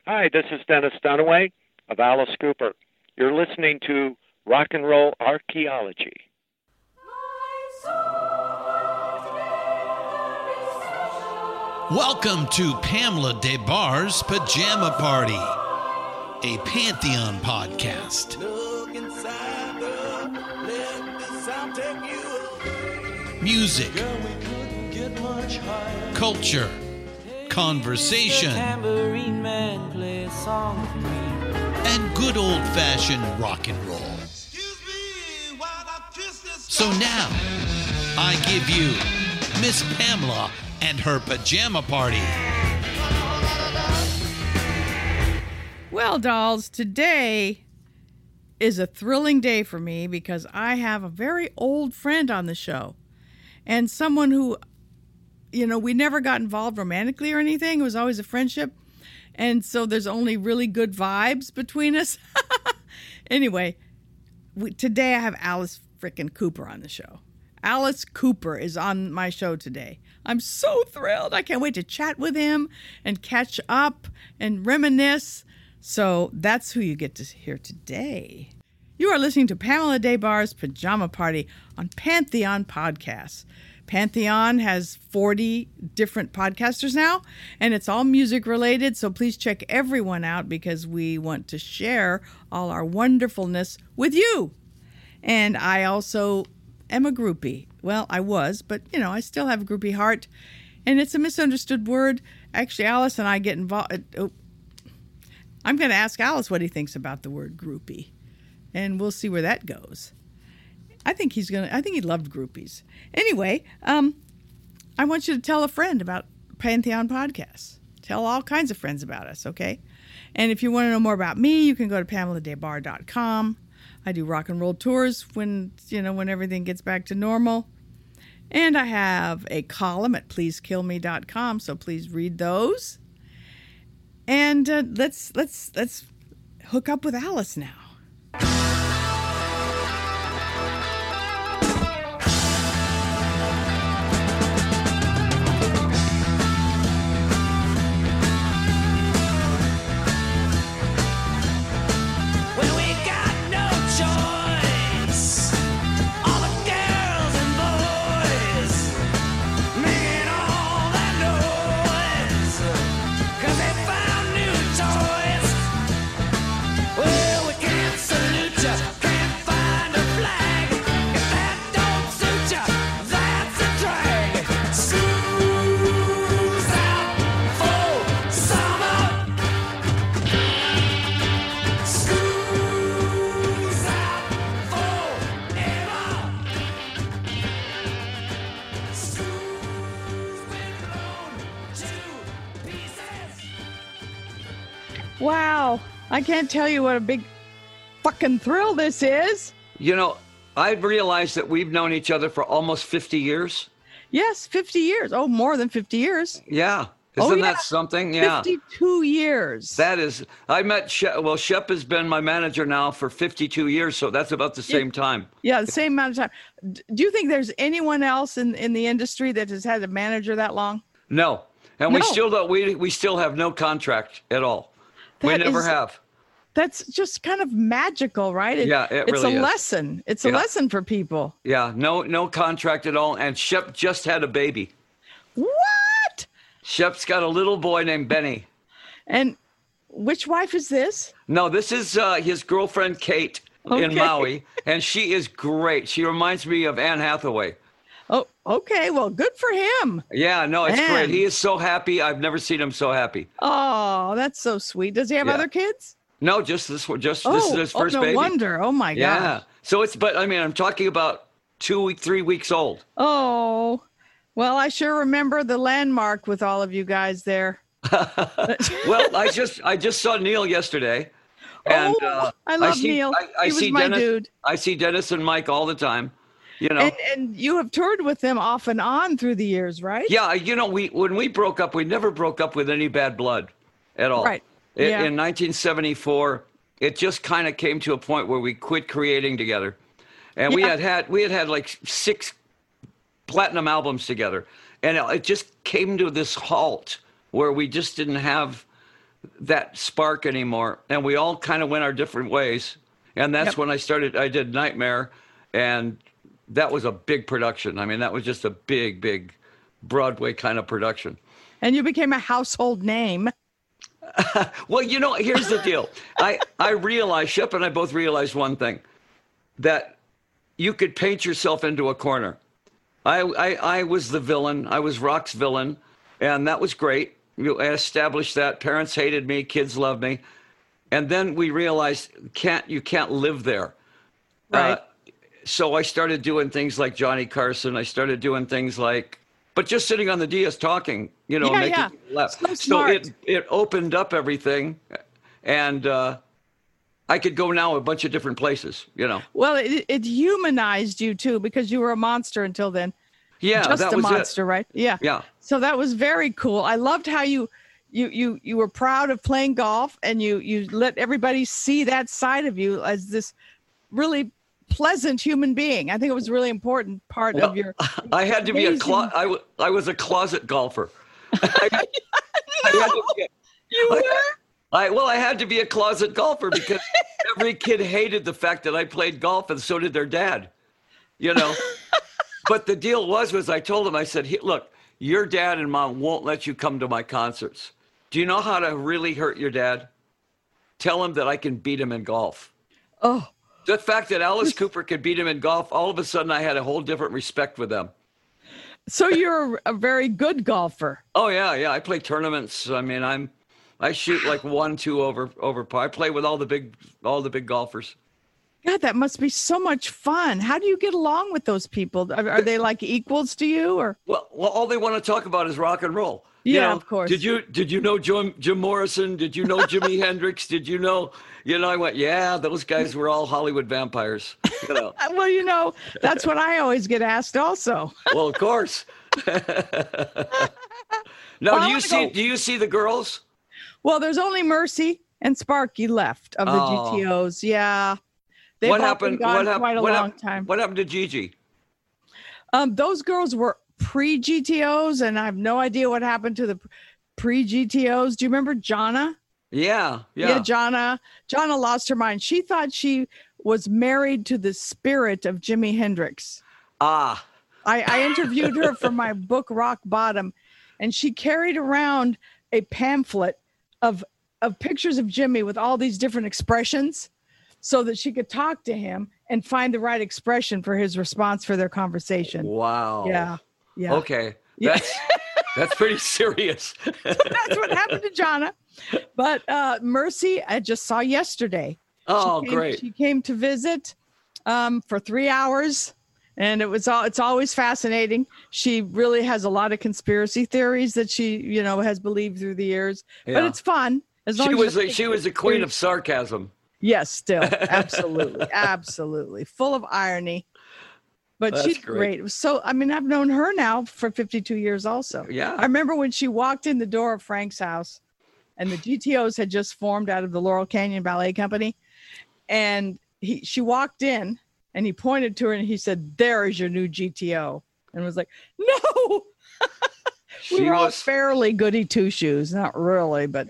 Hi, this is Dennis Dunaway of Alice Cooper. You're listening to Rock and Roll Archaeology. Welcome to Pamela Des Barres' Pajama Party, a Pantheon podcast. Music, culture, conversation, and good old-fashioned rock and roll. So now, I give you Miss Pamela and her pajama party. Well, dolls, today is a thrilling day for me because I have a very old friend on the show and someone who, we never got involved romantically or anything. It was always a friendship. And so there's only really good vibes between us. Anyway, today I have Alice frickin' Cooper on the show. Alice Cooper is on my show today. I'm so thrilled. I can't wait to chat with him and catch up and reminisce. So that's who you get to hear today. You are listening to Pamela Des Barres' Pajama Party on Pantheon Podcasts. Pantheon has 40 different podcasters now, and it's all music related, so please check everyone out because we want to share all our wonderfulness with you. And I also am a groupie. Well, I was, but, I still have a groupie heart, and it's a misunderstood word. Actually, Alice and I get involved. I'm going to ask Alice what he thinks about the word groupie, and we'll see where that goes. I think he loved groupies. Anyway, I want you to tell a friend about Pantheon Podcasts. Tell all kinds of friends about us, okay? And if you want to know more about me, you can go to PamelaDesBarres.com. I do rock and roll tours when everything gets back to normal. And I have a column at PleaseKillMe.com, so please read those. And let's hook up with Alice now. Wow, I can't tell you what a big fucking thrill this is. I've realized that we've known each other for almost 50 years. Yes, 50 years. Oh, more than 50 years. Yeah. Isn't that something? Yeah. 52 years. That is. I met Shep. Well, Shep has been my manager now for 52 years, so that's about the same time. Yeah, the same amount of time. Do you think there's anyone else in the industry that has had a manager that long? No. And No. we still don't. We still have no contract at all. We never have. That's just kind of magical, right? It really is. It's a lesson. It's a lesson for people. Yeah, no contract at all. And Shep just had a baby. What? Shep's got a little boy named Benny. And which wife is this? No, this is his girlfriend, Kate, in Maui. And she is great. She reminds me of Anne Hathaway. Oh, okay. Well, good for him. Yeah, no, it's Man. great. He is so happy. I've never seen him so happy. Oh, that's so sweet. Does he have other kids? No, just this one. This is his first baby. No wonder. Oh my Yeah. gosh. So I'm talking about 3 weeks old. Oh, well, I sure remember the landmark with all of you guys there. Well, I just saw Neil yesterday. And, I love Neil. He was my dude. I see Dennis and Mike all the time. And you have toured with them off and on through the years, right? Yeah, when we broke up, we never broke up with any bad blood at all. Right. In 1974, it just kind of came to a point where we quit creating together. And we had like 6 platinum albums together. And it just came to this halt where we just didn't have that spark anymore, and we all kind of went our different ways. And that's when I did Nightmare, and that was a big production. I mean, that was just a big Broadway kind of production. And you became a household name. Well, here's the deal. I realized, Shep and I both realized one thing, that you could paint yourself into a corner. I was the villain. I was Rock's villain, and that was great. I established that. Parents hated me. Kids loved me. And then we realized you can't live there. Right. So I started doing things like Johnny Carson. I started doing things like, but just sitting on the dais talking, making people laugh. So it opened up everything, and I could go now a bunch of different places, Well, it humanized you too, because you were a monster until then. Yeah, just that a was monster, right? Yeah. Yeah. So that was very cool. I loved how you were proud of playing golf, and you let everybody see that side of you as this really pleasant human being. I think it was a really important part of your. I had to be I was a closet golfer. You were? I had to be a closet golfer because every kid hated the fact that I played golf, and so did their dad. But the deal was I told him, I said, look, your dad and mom won't let you come to my concerts. Do you know how to really hurt your dad? Tell him that I can beat him in golf. Oh. The fact that Alice Cooper could beat him in golf, all of a sudden I had a whole different respect with them. So you're a very good golfer. Oh, yeah. I play tournaments. I mean, I shoot like 1-2 over par. I play with all the big golfers. God, that must be so much fun. How do you get along with those people? Are they like equals to you, or? Well, all they want to talk about is rock and roll. Yeah, of course. Did you know Jim Morrison? Did you know Jimi Hendrix? Did you know? I went, yeah, those guys were all Hollywood vampires. Well, that's what I always get asked also. Well, of course. Now, do you see the girls? Well, there's only Mercy and Sparky left of the GTOs. Yeah. What happened? Quite a long time. What happened to Gigi? Those girls were pre-GTOs, and I have no idea what happened to the pre-GTOs. Do you remember Jonna? Yeah. Jonna lost her mind. She thought she was married to the spirit of Jimi Hendrix. I interviewed her for my book Rock Bottom, and she carried around a pamphlet of pictures of Jimmy with all these different expressions, so that she could talk to him and find the right expression for his response for their conversation. Wow. Yeah. Okay. That's pretty serious. That's what happened to Jonna. But Mercy, I just saw yesterday. Great. She came to visit for 3 hours, and it's always fascinating. She really has a lot of conspiracy theories that she, has believed through the years. Yeah. But it's fun. She was a queen of sarcasm. Yes, still. Absolutely. Full of irony. But she's great. So, I've known her now for 52 years also. Yeah. I remember when she walked in the door of Frank's house, and the GTOs had just formed out of the Laurel Canyon Ballet Company. And she walked in, and he pointed to her, and he said, "There is your new GTO." And was like, "No!" We were all fairly goody two-shoes. Not really, but...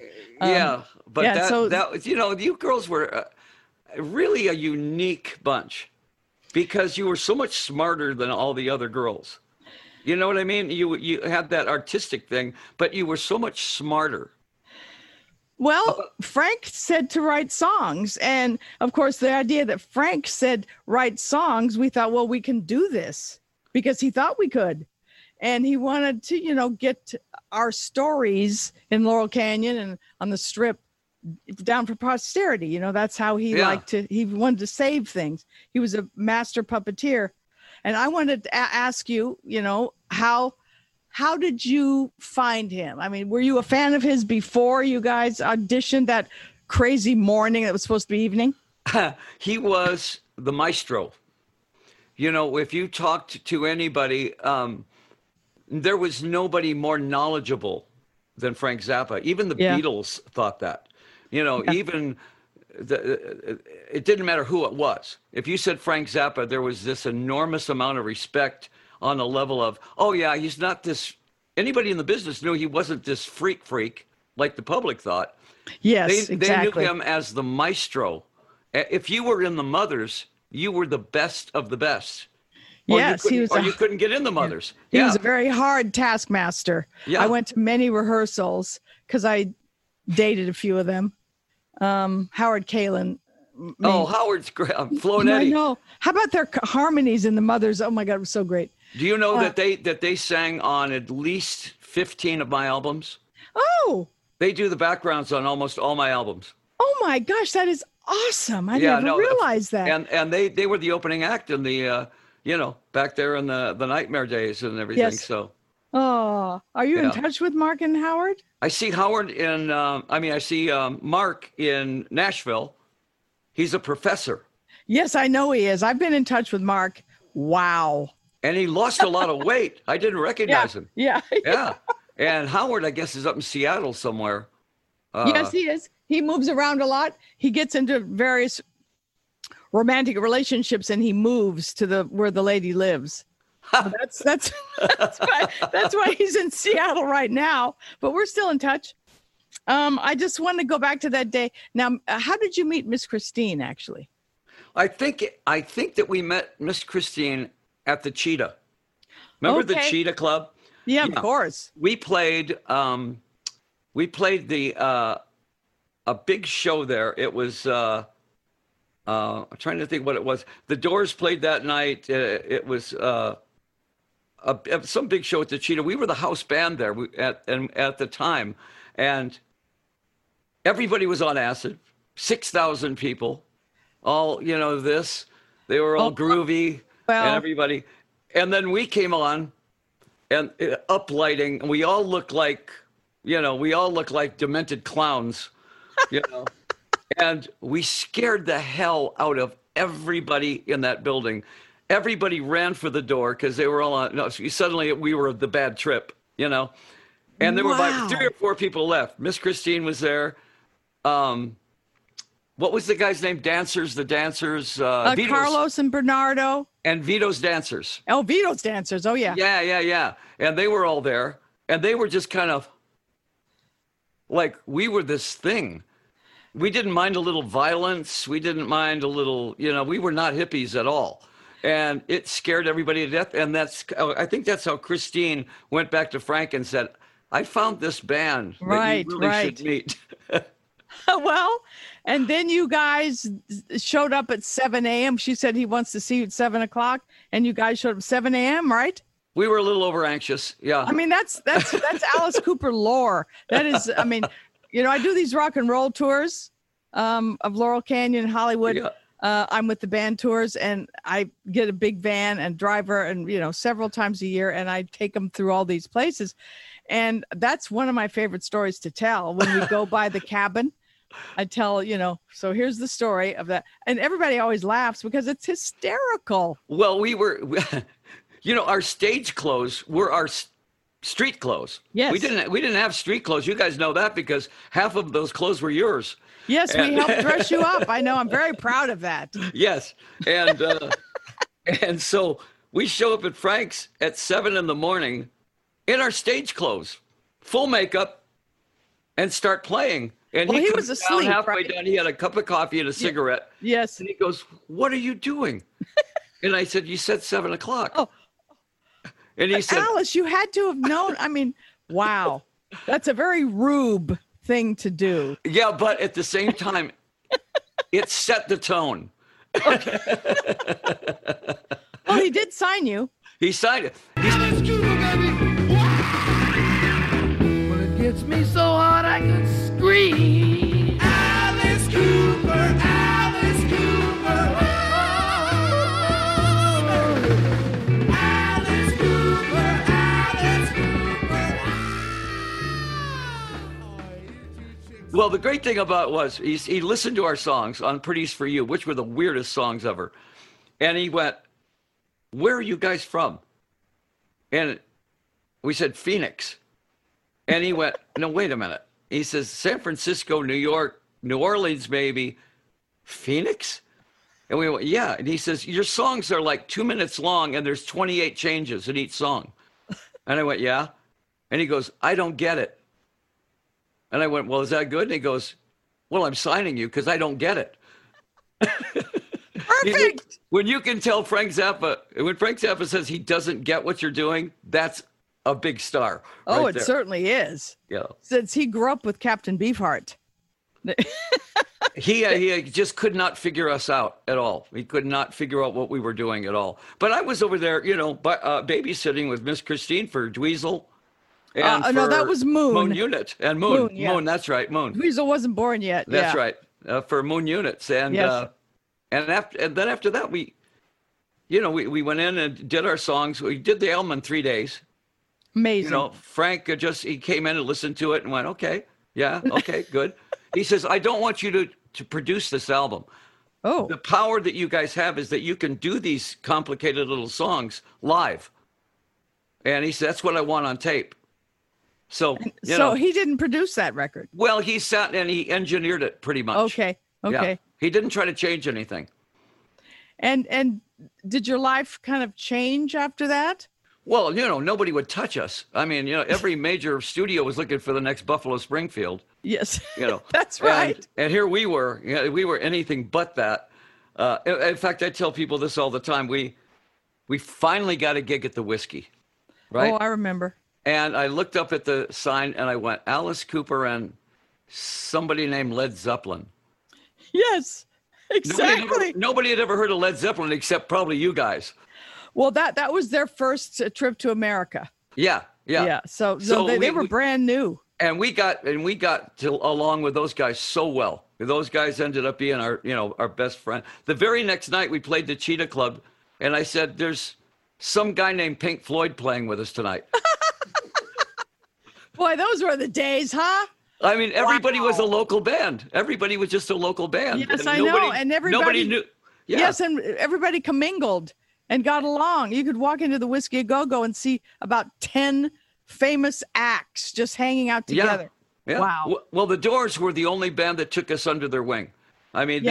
But you girls were really a unique bunch, because you were so much smarter than all the other girls. You know what I mean? You had that artistic thing, but you were so much smarter. Well, Frank said to write songs. And of course, the idea that Frank said write songs, we thought, well, we can do this, because he thought we could. And he wanted to, get our stories in Laurel Canyon and on the Strip down for posterity. That's how he liked to, he wanted to save things. He was a master puppeteer. And I wanted to ask you, how did you find him? Were you a fan of his before you guys auditioned that crazy morning that was supposed to be evening? He was the maestro. If you talked to anybody, there was nobody more knowledgeable than Frank Zappa. Even the Beatles thought that. Even it didn't matter who it was. If you said Frank Zappa, there was this enormous amount of respect on the level of, he's not this. Anybody in the business knew he wasn't this freak like the public thought. Yes, They exactly. knew him as the maestro. If you were in the Mothers, you were the best of the best. Yes, he was Or you couldn't get in the Mothers. he Yeah. was a very hard taskmaster. Yeah. I went to many rehearsals because I dated a few of them. Howard Kalin. Oh, Howard's great. Flo and I Eddie. know. How about their harmonies in the Mothers? Oh my God, it was so great. Do you know that they sang on at least 15 of my albums? Oh, They do the backgrounds on almost all my albums. oh my gosh, that is awesome. I never realized that. And they were the opening act in the back there in the Nightmare days and everything. Yes. So Oh, are you in touch with Mark and Howard? I see Howard I see Mark in Nashville. He's a professor. Yes, I know he is. I've been in touch with Mark. Wow. And he lost a lot of weight. I didn't recognize him. Yeah. Yeah. And Howard, I guess, is up in Seattle somewhere. Yes, he is. He moves around a lot. He gets into various romantic relationships and he moves to where the lady lives. So that's why he's in Seattle right now. But we're still in touch. I just want to go back to that day. Now, how did you meet Miss Christine? Actually, I think that we met Miss Christine at the Cheetah. Remember the Cheetah Club? Yeah, of course. We played the a big show there. It was I'm trying to think what it was. The Doors played that night. It was some big show at the Cheetah. We were the house band there at the time, and everybody was on acid. 6,000 people, all this. They were all groovy, and everybody. And then we came on, and uplighting, and we all looked like demented clowns, and we scared the hell out of everybody in that building. Everybody ran for the door because they were all on. No, suddenly we were the bad trip, and there were about 3 or 4 people left. Miss Christine was there. What was the guy's name? The Dancers. Vito's, Carlos and Bernardo. And Vito's Dancers. Oh, Vito's Dancers. Oh, yeah. Yeah. And they were all there. And they were just kind of like, we were this thing. We didn't mind a little violence. We didn't mind a little, we were not hippies at all. And it scared everybody to death. And I think that's how Christine went back to Frank and said, I found this band that you really should meet. Well, and then you guys showed up at 7 a.m. She said he wants to see you at 7 o'clock, and you guys showed up at 7 a.m., right? We were a little over anxious. Yeah. I mean, that's Alice Cooper lore. That is, I mean, I do these rock and roll tours of Laurel Canyon, Hollywood. Yeah. I'm with the band tours, and I get a big van and driver, and several times a year, and I take them through all these places. And that's one of my favorite stories to tell. When we go by the cabin, I tell, so here's the story of that. And everybody always laughs because it's hysterical. Well, our stage clothes were our street clothes. Yes. We didn't have street clothes. You guys know that because half of those clothes were yours. Yes, we helped dress you up. I know. I'm very proud of that. Yes. And and so we show up at Frank's at 7 a.m. in our stage clothes, full makeup, and start playing. And he comes was asleep. Halfway right? down, he had a cup of coffee and a cigarette. Yes. And he goes, "What are you doing?" And I said, "You said 7 o'clock." Oh. And he said, "Alice, you had to have known." I mean, wow, that's a very rube thing to do. Yeah, but at the same time, it set the tone. Well, he did sign you. He signed it. Alice Cooper, baby. Well, it gets me so hard I could scream. Alice Cooper, Alice Cooper. Oh, Alice Cooper, Alice Cooper. Well, the great thing about it was he listened to our songs on Pretty's For You, which were the weirdest songs ever. And he went, "Where are you guys from?" And we said, "Phoenix." And he went, "No, wait a minute." He says, "San Francisco, New York, New Orleans, maybe. Phoenix?" And we went, "Yeah." And he says, "Your songs are like 2 minutes long and there's 28 changes in each song." And I went, "Yeah." And he goes, "I don't get it." And I went, well, is that good? And he goes, well, I'm signing you because I don't get it. Perfect. When you can tell Frank Zappa, when Frank Zappa says he doesn't get what you're doing, that's a big star. Oh, right it there. certainly is. Yeah. Since he grew up with Captain Beefheart. He just could not figure us out at all. He could not figure out what we were doing at all. But I was over there, babysitting with Miss Christine for Dweezil. And no, that was Moon. Moon Unit. And Moon. Moon, yeah. Moon, that's right, Moon. Dweezil wasn't born yet. That's yeah. right. For Moon Units. And Yes. and then after that, we went in and did our songs. We did the album in 3 days. Amazing. Frank he came in and listened to it and went, okay, yeah, okay, good. He says, I don't want you to produce this album. Oh. The power that you guys have is that you can do these complicated little songs live. And he said, that's what I want on tape. So, he didn't produce that record. well, he sat and he engineered it pretty much. Okay. Yeah. He didn't try to change anything. And did your life kind of change after that? Well, nobody would touch us. I mean, every major studio was looking for the next Buffalo Springfield. Yes. That's And- right. And here we were. We were anything but that. In fact, I tell people this all the time. We finally got a gig at the Whiskey, right? Oh, I remember. And I looked up at the sign and I went, Alice Cooper and somebody named Led Zeppelin. Yes, exactly. Nobody had ever heard of Led Zeppelin except probably you guys. Well, that was their first trip to America. Yeah. So So they were brand new. And we got along with those guys so well. Those guys ended up being our best friend. The very next night we played the Cheetah Club, and I said, "There's some guy named Pink Floyd playing with us tonight." Boy, those were the days, huh? I mean, everybody was a local band. Everybody was just a local band. Yes, I know. And nobody knew. Yeah. Yes, and everybody commingled and got along. You could walk into the Whiskey A Go-Go and see about 10 famous acts just hanging out together. Yeah. Wow. Well, the Doors were the only band that took us under their wing. I mean,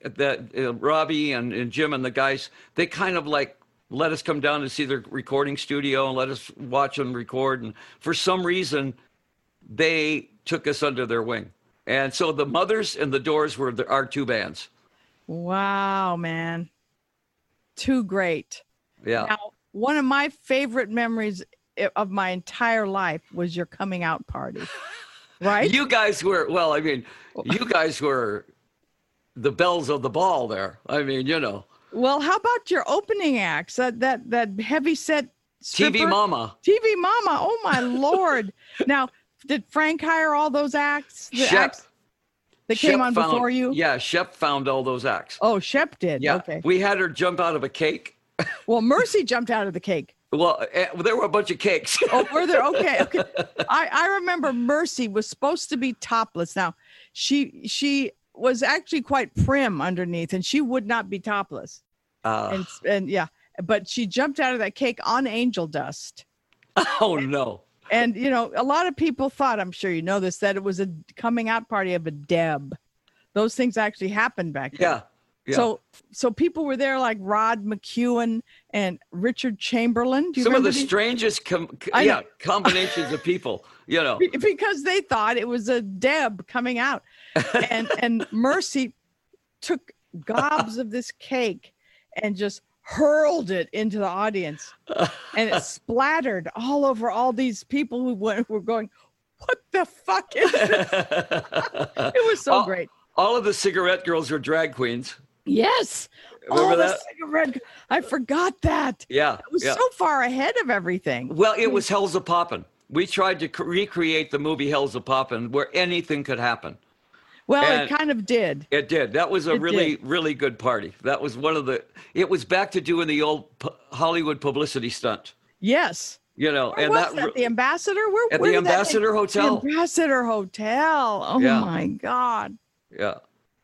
Robbie and Jim and the guys, they kind of like let us come down and see their recording studio and let us watch them record. And for some reason, they took us under their wing. And so the Mothers and the Doors were our two bands. Wow, man. Too great. Yeah. Now, one of my favorite memories of my entire life was your coming out party. Right? You guys were, you guys were the bells of the ball there. I mean, Well, how about your opening acts? That heavy set stripper? TV Mama. TV Mama. Oh my Lord. Now, did Frank hire all those acts? The Shep. acts that came on before you? Yeah, Shep found all those acts. Oh, Shep did. Yeah. Okay. We had her jump out of a cake. Well, Mercy jumped out of the cake. Well, there were a bunch of cakes. Oh, were there? Okay. I remember Mercy was supposed to be topless. Now, she was actually quite prim underneath, and she would not be topless. And yeah, but she jumped out of that cake on angel dust. Oh no! And a lot of people thought, I'm sure you know this, that it was a coming out party of a Deb. Those things actually happened back then. Yeah. So people were there like Rod McEwen and Richard Chamberlain. Do you Some of remember the these? strangest combinations of people, Because they thought it was a Deb coming out. And Mercy took gobs of this cake and just hurled it into the audience. And it splattered all over all these people who were going, what the fuck is this? It was so great. All of the cigarette girls were drag queens. Yes. Remember the that? cigarette. I forgot that. Yeah. It was so far ahead of everything. Well, it was Hell's a Poppin'. We tried to recreate the movie Hell's a Poppin', where anything could happen. Well, And it kind of did. It did. That was a really good party. That was it was back to doing the old Hollywood publicity stunt. Yes. Where and was that? The Ambassador? At the Ambassador Hotel. The Ambassador Hotel. Oh my God. Yeah.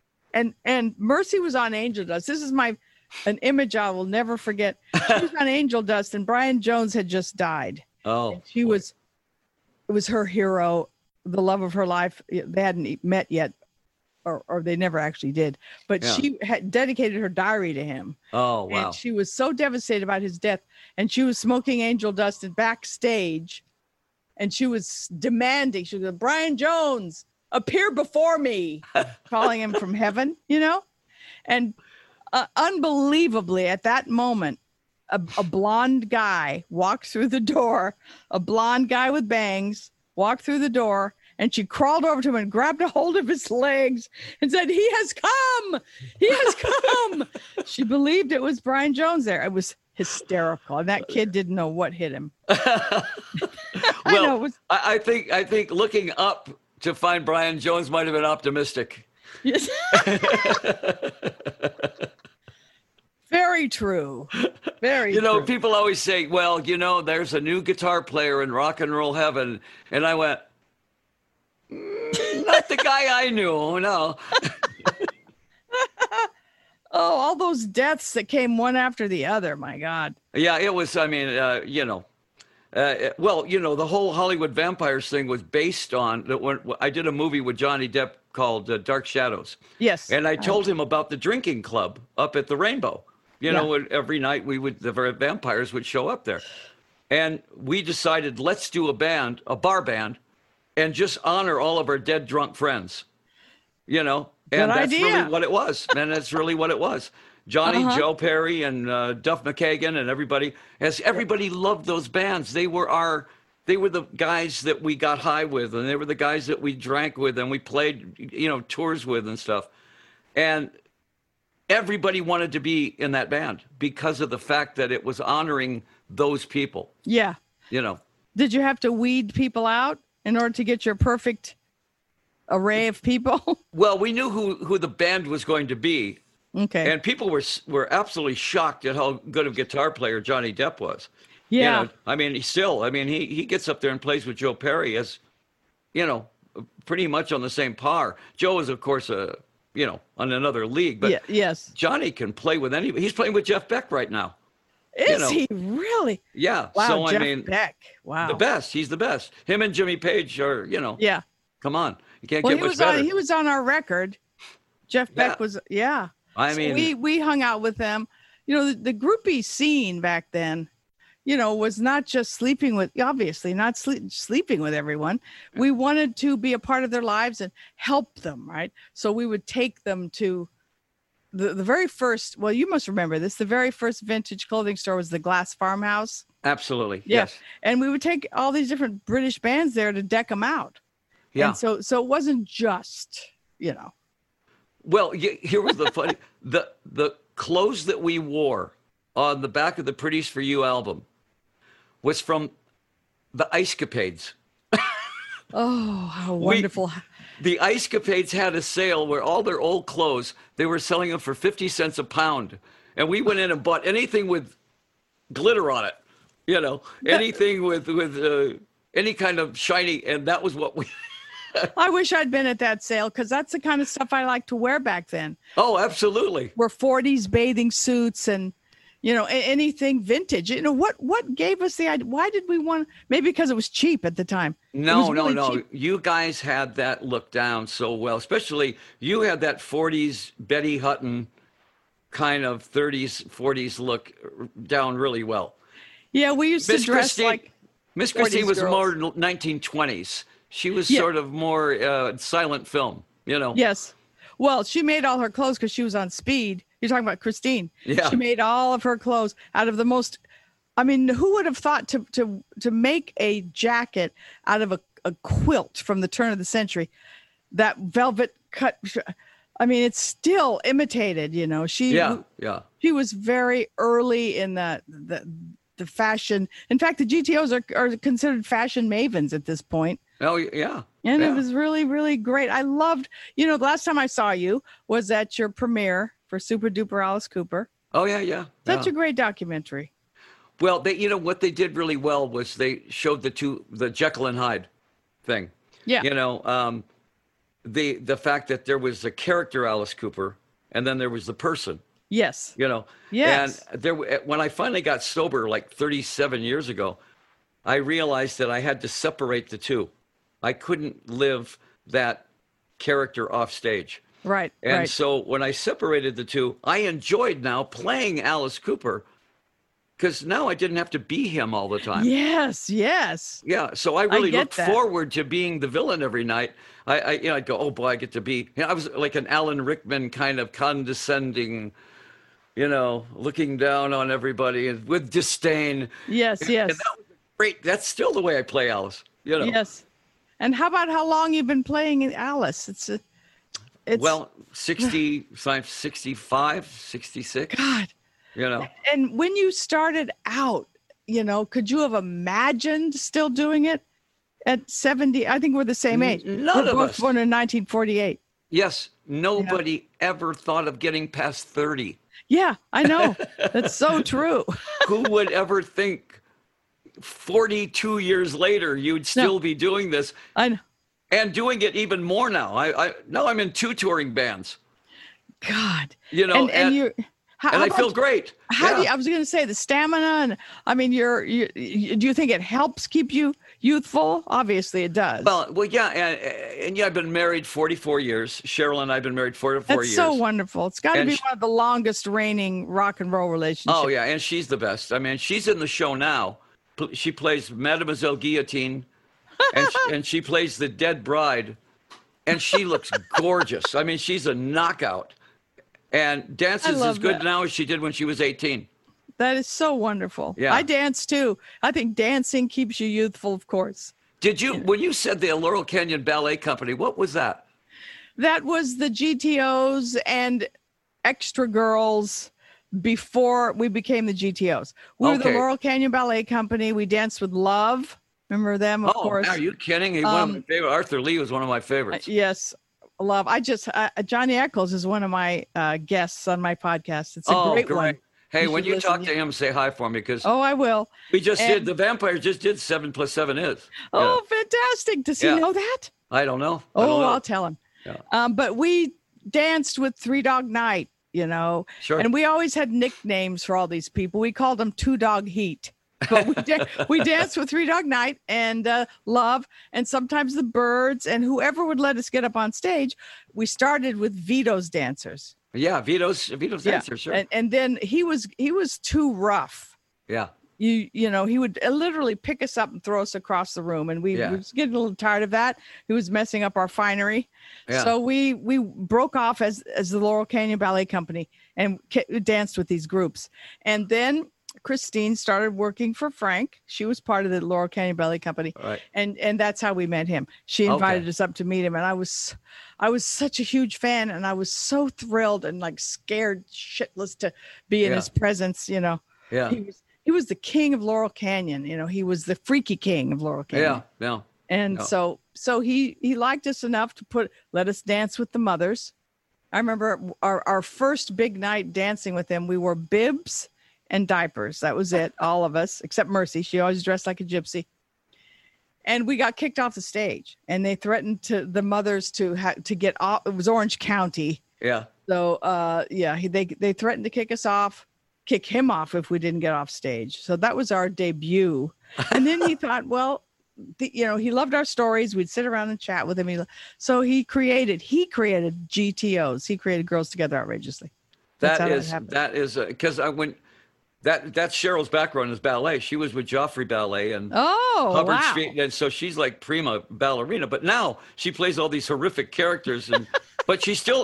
And Mercy was on Angel Dust. This is an image I will never forget. She was on Angel Dust, and Brian Jones had just died. Oh. And it was her hero, the love of her life. They hadn't met yet, or they never actually did. But she had dedicated her diary to him. Oh, wow. And she was so devastated about his death, and she was smoking Angel Dust backstage, and she was demanding. She was, Brian Jones, appear before me, calling him from heaven, and unbelievably at that moment, a blonde guy walked through the door, a blonde guy with bangs walked through the door, and she crawled over to him and grabbed a hold of his legs and said, "He has come! He has come!" She believed it was Brian Jones there. It was hysterical. And that kid didn't know what hit him. Well, I think looking up to find Brian Jones might have been optimistic. Yes. Very true. Very true. People always say, well, there's a new guitar player in rock and roll heaven. And I went, not the guy I knew, no. Oh, all those deaths that came one after the other. My God. Yeah, it was, the whole Hollywood Vampires thing was based on, when I did a movie with Johnny Depp called Dark Shadows. Yes. And I told him about the drinking club up at the Rainbow. Every night the vampires would show up there. And we decided, let's do a bar band, and just honor all of our dead drunk friends. And that's really what it was. And that's really what it was. Johnny, Joe Perry, and Duff McKagan, and everybody. Everybody loved those bands. They were the guys that we got high with, and they were the guys that we drank with, and we played, tours with and stuff. And everybody wanted to be in that band because of the fact that it was honoring those people. Yeah. Did you have to weed people out in order to get your perfect array of people? Well, we knew who the band was going to be. Okay. And people were absolutely shocked at how good of a guitar player Johnny Depp was. Yeah. He gets up there and plays with Joe Perry as, pretty much on the same par. Joe is, of course, on another league, but yes, Johnny can play with anybody. He's playing with Jeff Beck right now. Is he really? Yeah. Wow, so Jeff Beck. Wow. The best. He's the best. Him and Jimmy Page are, Yeah. Come on. You can't get much better. He was on our record. Jeff Beck was, yeah. We hung out with them. The groupie scene back then, was not just sleeping with everyone. We wanted to be a part of their lives and help them, right? So we would take them to the very first, well, you must remember this, the very first vintage clothing store was the Glass Farmhouse. Absolutely. Yeah. Yes. And we would take all these different British bands there to deck them out. Yeah. And so it wasn't just, Well, here was the funny, the clothes that we wore on the back of the Pretties for You album was from the Ice Capades. Oh, how wonderful. The Ice Capades had a sale where all their old clothes, they were selling them for 50 cents a pound. And we went in and bought anything with glitter on it, anything with any kind of shiny. And that was what we... I wish I'd been at that sale because that's the kind of stuff I liked to wear back then. Oh, absolutely. Were 40s bathing suits and, anything vintage. What gave us the idea? Why did we want? Maybe because it was cheap at the time. No. Cheap. You guys had that look down so well. Especially you had that 40s Betty Hutton kind of 30s, 40s look down really well. Yeah, we used to dress like Miss Christine was girls. more 1920s. She was sort of more silent film, Yes. Well, she made all her clothes because she was on speed. You're talking about Christine. Yeah. She made all of her clothes out of the most, who would have thought to make a jacket out of a quilt from the turn of the century, that velvet cut. It's still imitated, She was very early in the fashion. In fact, the GTOs are considered fashion mavens at this point. Oh, yeah. And it was really, really great. I loved, the last time I saw you was at your premiere for Super Duper Alice Cooper. Oh, yeah. Such a great documentary. Well, what they did really well was they showed the Jekyll and Hyde thing. Yeah. The fact that there was a character Alice Cooper and then there was the person. Yes. Yes. And when I finally got sober, like 37 years ago, I realized that I had to separate the two. I couldn't live that character off stage. Right. And so when I separated the two, I enjoyed now playing Alice Cooper because now I didn't have to be him all the time. Yes. Yeah, so I really get looked that. forward to being the villain every night. I'd go, oh boy, I get to be. I was like an Alan Rickman kind of condescending, looking down on everybody and with disdain. Yes. And that was great. That's still the way I play Alice. Yes. And how about how long you've been playing Alice? It's Well, 65, 66. God. And when you started out, could you have imagined still doing it at 70? I think we're the same age. None we're of both us. born in 1948. Yes, nobody ever thought of getting past 30. Yeah, I know. That's so true. Who would ever think 42 years later you'd still be doing this? I know. And doing it even more now. Now I'm in 2 touring bands. God. And you're. I feel great. I was going to say the stamina, and I mean, do you think it helps keep you youthful? Obviously, it does. Well, yeah, and I've been married 44 years. Cheryl and I've been married 44 years. That's so wonderful. It's got to be one of the longest reigning rock and roll relationships. Oh yeah, and she's the best. I mean, she's in the show now. She plays Mademoiselle Guillotine, and she plays the dead bride, and she looks gorgeous. I mean, she's a knockout. And dances as good now as she did when she was 18. That is so wonderful. Yeah. I dance too. I think dancing keeps you youthful, of course. Did you, when you said the Laurel Canyon Ballet Company, what was that? That was the GTOs and Extra Girls before we became the GTOs. We were the Laurel Canyon Ballet Company. We danced with Love. Remember them, of course. Are you kidding? One of my favorite. Arthur Lee was one of my favorites. Yes. Love. Johnny Eccles is one of my guests on my podcast. It's a great one. Hey, when you talk to him, say hi for me, because I will. We just did the Vampire just did 7 + 7 is. Oh, fantastic! Does he know that? I don't know. I'll tell him. Yeah. But we danced with Three Dog Night, Sure. And we always had nicknames for all these people. We called them Two Dog Heat. But we danced with Three Dog Night and Love, and sometimes the Birds, and whoever would let us get up on stage. We started with Vito's dancers. Yeah, Vito's dancers, sure. And then he was too rough. Yeah. He would literally pick us up and throw us across the room, and we was getting a little tired of that. He was messing up our finery. Yeah. So we broke off as the Laurel Canyon Ballet Company and danced with these groups. And then Christine started working for Frank. She was part of the Laurel Canyon Ballet Company. Right. And that's how we met him. She invited us up to meet him. And I was such a huge fan, and I was so thrilled and like scared shitless to be in his presence, Yeah. He was the king of Laurel Canyon. He was the freaky king of Laurel Canyon. Yeah. And so he liked us enough to let us dance with the mothers. I remember our first big night dancing with him. We wore bibs and diapers. That was it. All of us, except Mercy. She always dressed like a gypsy. And we got kicked off the stage, and they threatened the mothers to get off. It was Orange County. Yeah. So, they threatened to kick him off if we didn't get off stage. So that was our debut. And then he thought, well, he loved our stories. We'd sit around and chat with him. So he created GTOs. He created Girls Together Outrageously. That is because that's Cheryl's background is ballet. She was with Joffrey Ballet and Hubbard Street, and so she's like prima ballerina. But now she plays all these horrific characters, but she still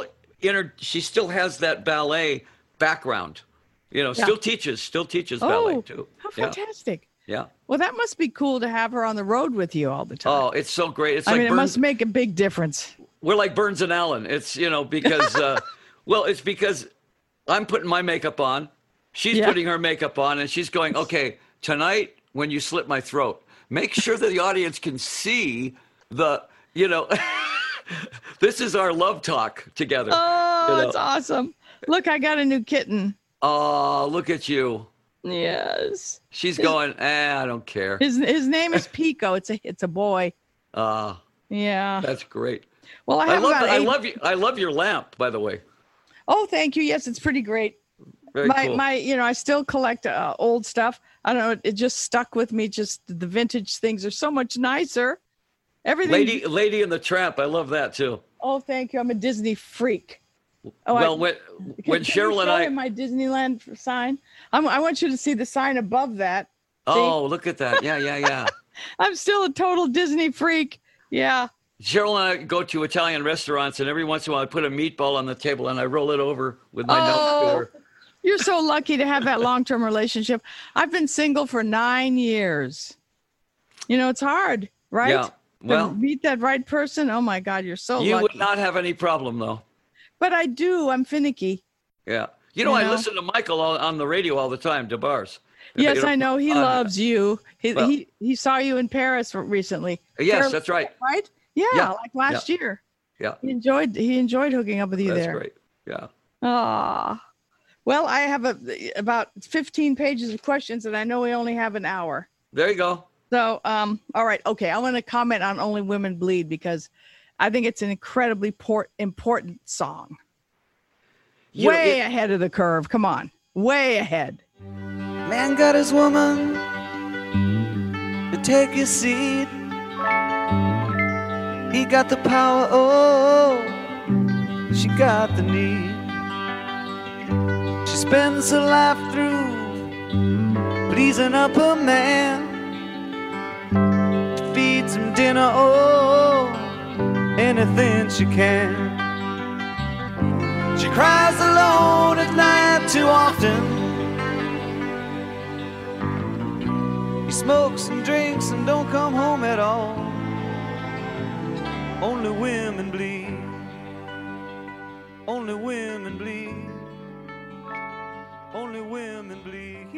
has that ballet background. Still teaches ballet too. How fantastic! Yeah. Well, that must be cool to have her on the road with you all the time. Oh, it's so great. It's it must make a big difference. We're like Burns and Allen. It's because it's because I'm putting my makeup on. She's putting her makeup on, and she's going, okay, tonight when you slit my throat, make sure that the audience can see this is our love talk together. Oh, that's awesome. Look, I got a new kitten. Oh, look at you. Yes. She's going, I don't care. His name is Pico. It's a boy. Yeah. That's great. Well, I love your lamp, by the way. Oh, thank you. Yes, it's pretty great. Very cool. I still collect old stuff. I don't know. It just stuck with me. Just the vintage things are so much nicer. Everything. Lady and the Tramp. I love that too. Oh, thank you. I'm a Disney freak. Well, when Can Cheryl you and show I, him my Disneyland sign? I want you to see the sign above that. oh, look at that. Yeah. I'm still a total Disney freak. Yeah. Cheryl and I go to Italian restaurants, and every once in a while I put a meatball on the table and I roll it over with my notes to her. You're so lucky to have that long-term relationship. I've been single for 9 years. You know, it's hard, right? Yeah. Well, to meet that right person. Oh my God, you're so you lucky. would not have any problem though. But I do. I'm finicky. Yeah. You know, I listen to Michael on the radio all the time, DeBars. Yes, You know, I know. He loves you. well- He saw you in Paris recently. Yes, that's right. Right? Yeah, Yeah. like last year. Yeah. He enjoyed hooking up with you That's there. great. Yeah. Ah. Well, I have about 15 pages of questions, and I know we only have an hour. There you go. So, all right, okay. I want to comment on "Only Women Bleed" because I think it's an incredibly important song. Way ahead of the curve. Come on, way ahead. Man got his woman to take his seat. He got the power, oh, she got the need. She spends her life through pleasing up her man. She feeds him dinner, oh, anything she can. She cries alone at night too often. He smokes and drinks and don't come home at all. Only women bleed. Only women bleed. Only women bleed.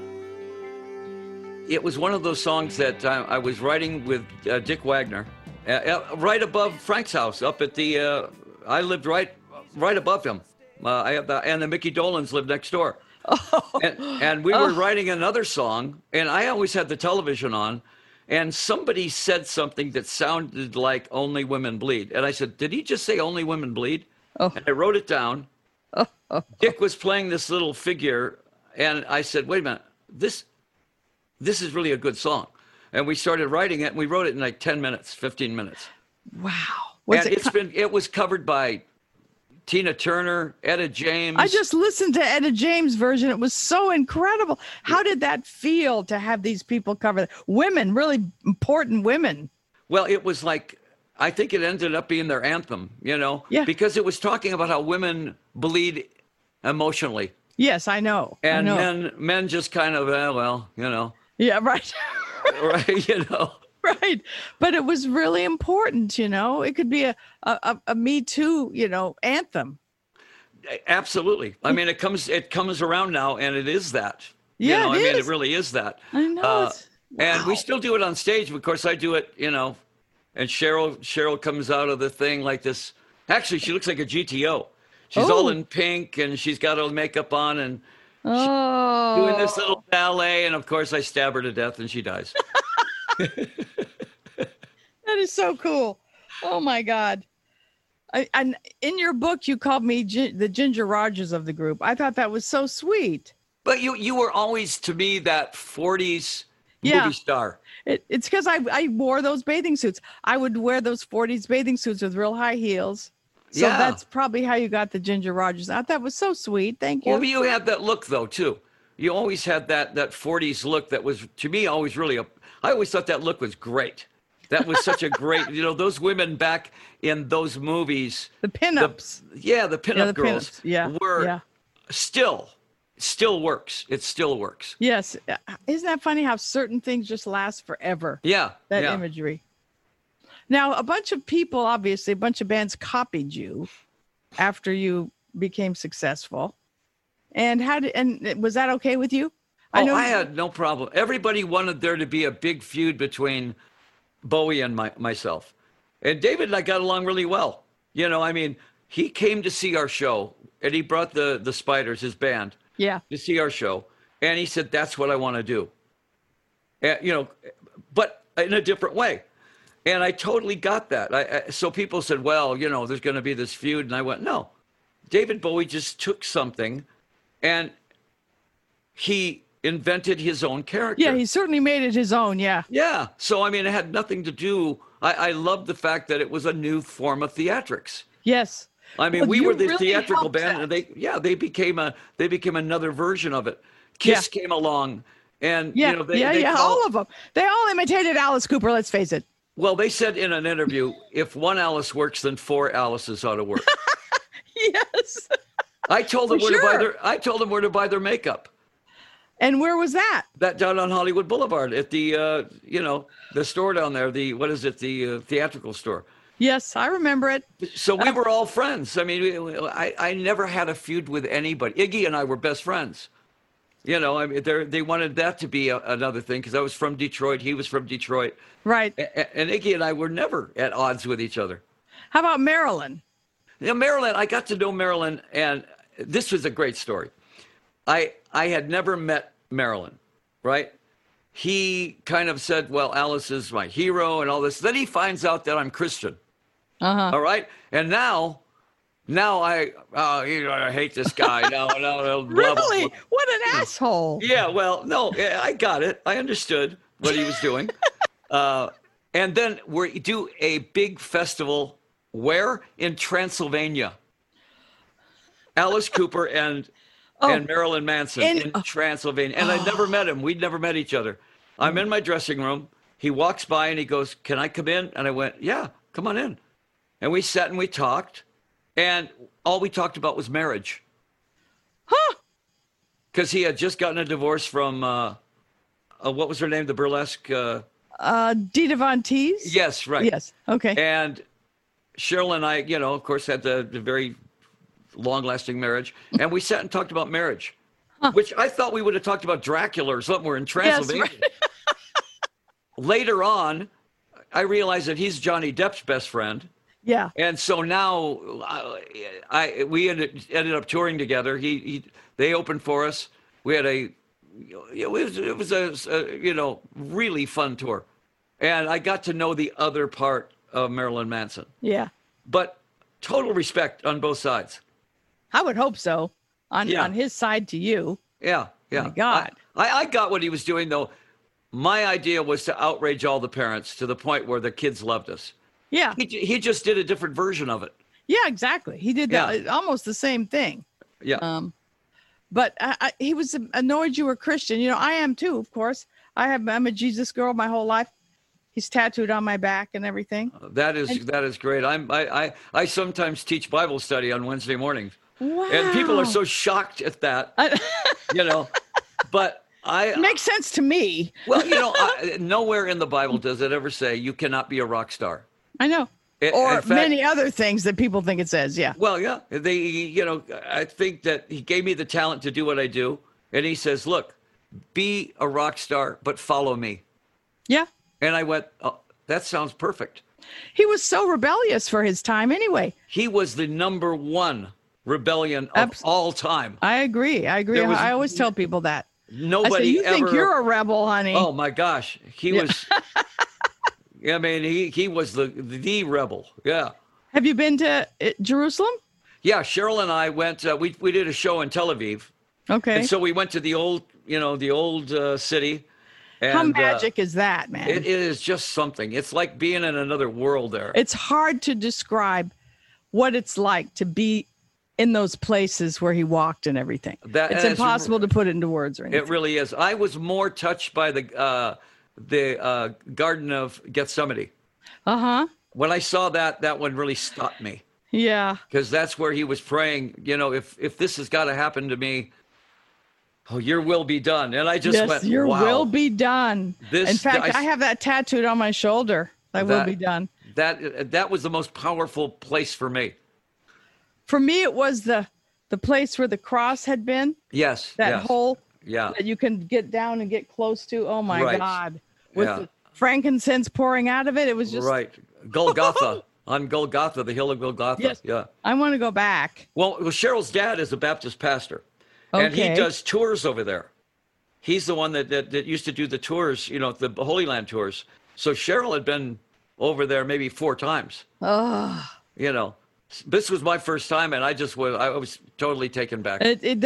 It was one of those songs that I was writing with Dick Wagner, right above Frank's house, up at the. I lived right above him. I have and the Mickey Dolans lived next door. And we were writing another song, and I always had the television on, and somebody said something that sounded like "Only Women Bleed," and I said, "Did he just say only women bleed?" And I wrote it down. Dick was playing this little figure, and I said, "Wait a minute, this is really a good song." And we started writing it, and we wrote it in like 10 minutes, 15 minutes. Wow. It was covered by Tina Turner, Etta James. I just listened to Etta James' version. It was so incredible. How did that feel to have these people cover that? Women, really important women. Well, it was like, I think it ended up being their anthem, you know? Yeah. Because it was talking about how women bleed emotionally. Yes, I know. And I know. men just kind of, well, you know. Yeah, right. Right, you know. Right. But it was really important, you know. It could be a Me Too, you know, anthem. Absolutely. I mean, it comes around now, and it is that. Yeah, you know, it I mean, is. it really is that. I know. And we wow. still do it on stage. Of course, I do it, you know, and Cheryl comes out of the thing like this. Actually, she looks like a GTO. She's all in pink, and she's got all the makeup on, and she's doing this little ballet. And of course, I stab her to death, and she dies. That is so cool. Oh my God. And in your book, you called me the Ginger Rogers of the group. I thought that was so sweet. But you were always, to me, that 40s Yeah. movie star. It's because I wore those bathing suits. I would wear those 40s bathing suits with real high heels. So Yeah. that's probably how you got the Ginger Rogers. I thought that was so sweet. Thank you. Well, you had that look, though, too. You always had that 40s look that was, to me, always really I always thought that look was great. That was such a great, you know, those women back in those movies. The pinups. The pinup girls pinups. were still works. It still works. Yes. Isn't that funny how certain things just last forever? Yeah. That yeah. imagery. Now, a bunch of people, obviously, a bunch of bands copied you after you became successful. And was that okay with you? I had no problem. Everybody wanted there to be a big feud between Bowie and myself. And David and I got along really well. You know, I mean, he came to see our show, and he brought the Spiders, his band, to see our show. And he said, "That's what I want to do." You know, but in a different way. And I totally got that. So people said, "Well, you know, there's going to be this feud." And I went, "No. David Bowie just took something and he invented his own character." Yeah, he certainly made it his own. Yeah. Yeah. So, I mean, it had nothing to do. I love the fact that it was a new form of theatrics. Yes. I mean, Well, we you were the really theatrical helped band, that. and they became another version of it. Kiss came along, and Yeah, you know, they all of them. They all imitated Alice Cooper. Let's face it. Well, they said in an interview, if one Alice works, then 4 Alices ought to work. Yes. I told them For where to buy their makeup. And where was that? That down on Hollywood Boulevard at the the store down there. The theatrical store. Yes, I remember it. So we were all friends. I mean, I never had a feud with anybody. Iggy and I were best friends. You know, I mean, they wanted that to be another thing because I was from Detroit. He was from Detroit. Right. And Iggy and I were never at odds with each other. How about Marilyn? Yeah, Marilyn, I got to know Marilyn, and this was a great story. I had never met Marilyn, right? He kind of said, well, Alice is my hero and all this. Then he finds out that I'm Christian. Uh-huh. All right? And now I hate this guy. No, Really? What an asshole. Yeah, well, no, I got it. I understood what he was doing. And then we do a big festival where? In Transylvania. Alice Cooper and Marilyn Manson in Transylvania. And I never met him. We'd never met each other. I'm in my dressing room. He walks by and he goes, "Can I come in?" And I went, "Yeah, come on in." And we sat and we talked. And all we talked about was marriage. Huh. Because he had just gotten a divorce from, what was her name? The burlesque? Dita Von Teese? Yes, right. Yes. Okay. And Cheryl and I, of course, had the very long-lasting marriage. And we sat and talked about marriage, which I thought we would have talked about Dracula or something. We're in Transylvania. Yes, right. Later on, I realized that he's Johnny Depp's best friend. Yeah. And so now we ended up touring together. They opened for us. We had it was a really fun tour. And I got to know the other part of Marilyn Manson. Yeah. But total respect on both sides. I would hope so. On his side to you. Yeah. My God. I got what he was doing, though. My idea was to outrage all the parents to the point where the kids loved us. Yeah. He just did a different version of it. Yeah, exactly. He did that, almost the same thing. Yeah. But he was annoyed you were Christian. I am too, of course. I'm a Jesus girl my whole life. He's tattooed on my back and everything. That is great. I sometimes teach Bible study on Wednesday mornings. Wow. And people are so shocked at that, but it makes sense to me. Well, nowhere in the Bible does it ever say you cannot be a rock star. I know. Or in fact, many other things that people think it says. Yeah. Well, yeah. I think that he gave me the talent to do what I do. And he says, look, be a rock star, but follow me. Yeah. And I went, oh, that sounds perfect. He was so rebellious for his time anyway. He was the number one rebellion of all time. I agree. I always tell people that. Nobody you ever think you're a rebel, honey. Oh my gosh. He was I mean, he was the rebel. Yeah. Have you been to Jerusalem? Yeah, Cheryl and I went we did a show in Tel Aviv. Okay. And so we went to the old city. And, how magic is that, man? It is just something. It's like being in another world there. It's hard to describe what it's like to be in those places where he walked and everything. It's impossible to put it into words or anything. It really is. I was more touched by the Garden of Gethsemane. Uh-huh. When I saw that one really stopped me. Yeah. Because that's where he was praying, if this has got to happen to me, oh, your will be done. And I just went, your wow. will be done. In fact, I have that tattooed on my shoulder. That will be done. That was the most powerful place for me. For me, it was the place where the cross had been. Yes. That hole. Yeah. That you can get down and get close to. Oh my God. With the frankincense pouring out of it. It was just. Right. Golgotha. On Golgotha, the hill of Golgotha. Yes. Yeah. I want to go back. Well, Cheryl's dad is a Baptist pastor. Okay. And he does tours over there. He's the one that used to do the tours, the Holy Land tours. So Cheryl had been over there maybe 4 times. Oh. This was my first time, and I was totally taken back.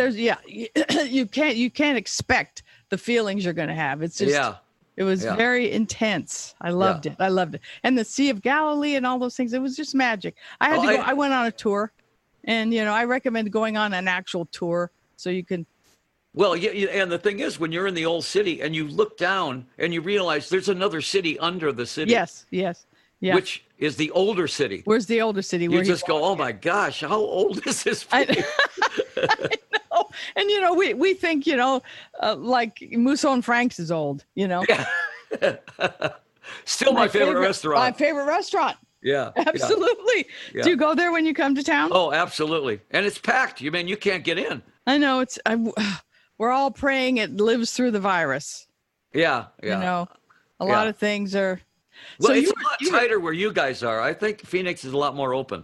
You can't expect the feelings you're going to have. It's just, it was very intense. I loved it. And the Sea of Galilee and all those things. It was just magic. I went on a tour. And, I recommend going on an actual tour so you can. Well, yeah, and the thing is, when you're in the old city and you look down and you realize there's another city under the city. Yes. Yeah. Which is the older city. Where's the older city? You just go, oh my gosh, how old is this place? I know. And, we think, like Musso and Frank's is old, Yeah. Still my favorite restaurant. My favorite restaurant. Yeah. Absolutely. Yeah. Do you go there when you come to town? Oh, absolutely. And it's packed. You can't get in. I know. We're all praying it lives through the virus. Yeah. A lot of things are. Well, it's a lot tighter where you guys are. I think Phoenix is a lot more open.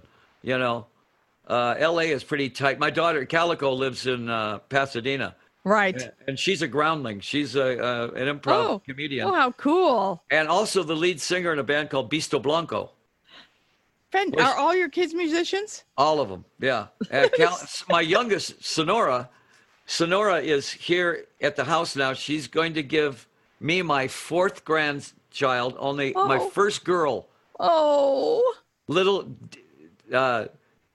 LA is pretty tight. My daughter, Calico, lives in Pasadena. Right. And she's a groundling. She's an improv comedian. Oh, how cool. And also the lead singer in a band called Bisto Blanco. Are all your kids musicians? All of them, yeah. My youngest, Sonora is here at the house now. She's going to give me my fourth grandchild, only my first girl. Oh. Little, I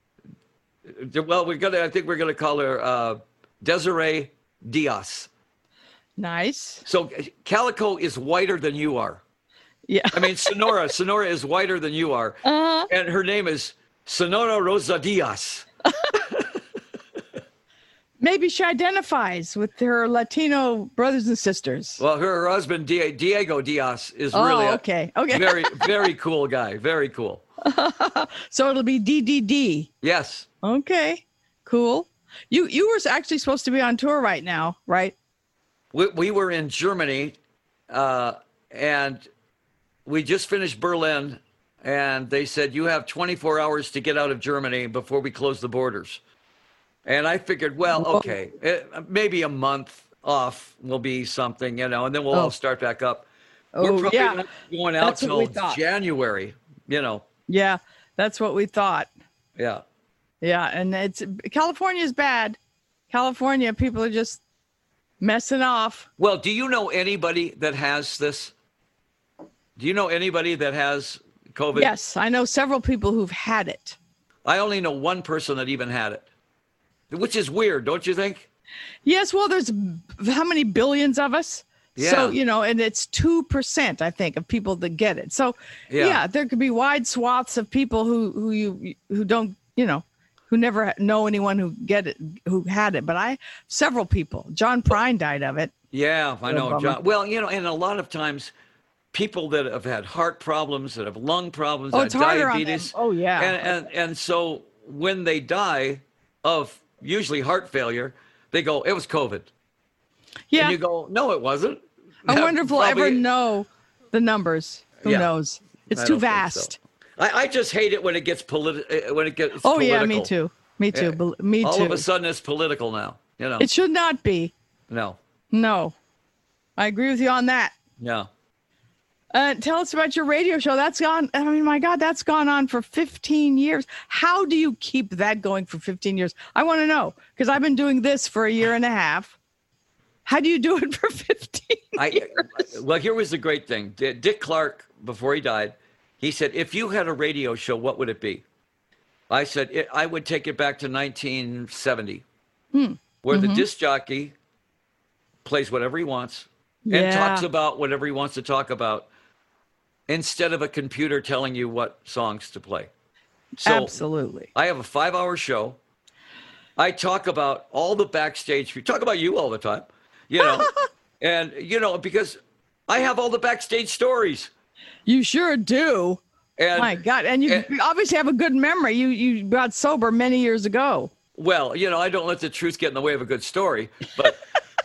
think we're gonna call her Desiree Diaz. Nice. So Calico is whiter than you are. Yeah. I mean, Sonora is whiter than you are. And her name is Sonora Rosa Diaz. Maybe she identifies with her Latino brothers and sisters. Well, her husband, Diego Diaz, is really okay. very, very cool guy. Very cool. So it'll be DDD. Yes. Okay. Cool. You were actually supposed to be on tour right now, right? We were in Germany, and we just finished Berlin, and they said, you have 24 hours to get out of Germany before we close the borders. And I figured, well, okay, maybe a month off will be something, and then we'll all start back up. We're probably not going out till January, Yeah, that's what we thought. Yeah. Yeah, and California's bad. California, people are just messing off. Well, do you know anybody that has this? Do you know anybody that has COVID? Yes, I know several people who've had it. I only know one person that even had it, which is weird, don't you think? Yes, well, there's how many billions of us? Yeah. So, and it's 2%, I think, of people that get it. So, yeah there could be wide swaths of people who don't, who never know anyone who had it. But several people. John Prine died of it. Yeah, I know, John. Well, and a lot of times people that have had heart problems, that have lung problems, that have diabetes. Oh, yeah. And so when they die of usually heart failure, they go, it was COVID. Yeah. And you go, no, it wasn't. I wonder if we'll ever know the numbers. Who knows? It's too vast. So. I just hate it when it gets political. Oh, yeah, me too. Me too. Me too. All of a sudden, it's political now. It should not be. No. I agree with you on that. Yeah. Tell us about your radio show. That's gone. I mean, my God, that's gone on for 15 years. How do you keep that going for 15 years? I want to know, because I've been doing this for a year and a half. How do you do it for 15 years? Well, here was the great thing. Dick Clark, before he died, he said, if you had a radio show, what would it be? I said, I would take it back to 1970, where the disc jockey plays whatever he wants and talks about whatever he wants to talk about, instead of a computer telling you what songs to play. So absolutely. I have a 5-hour show. I talk about all the backstage. We talk about you all the time, and, because I have all the backstage stories. You sure do. And, my God. And you obviously have a good memory. You got sober many years ago. Well, I don't let the truth get in the way of a good story, but,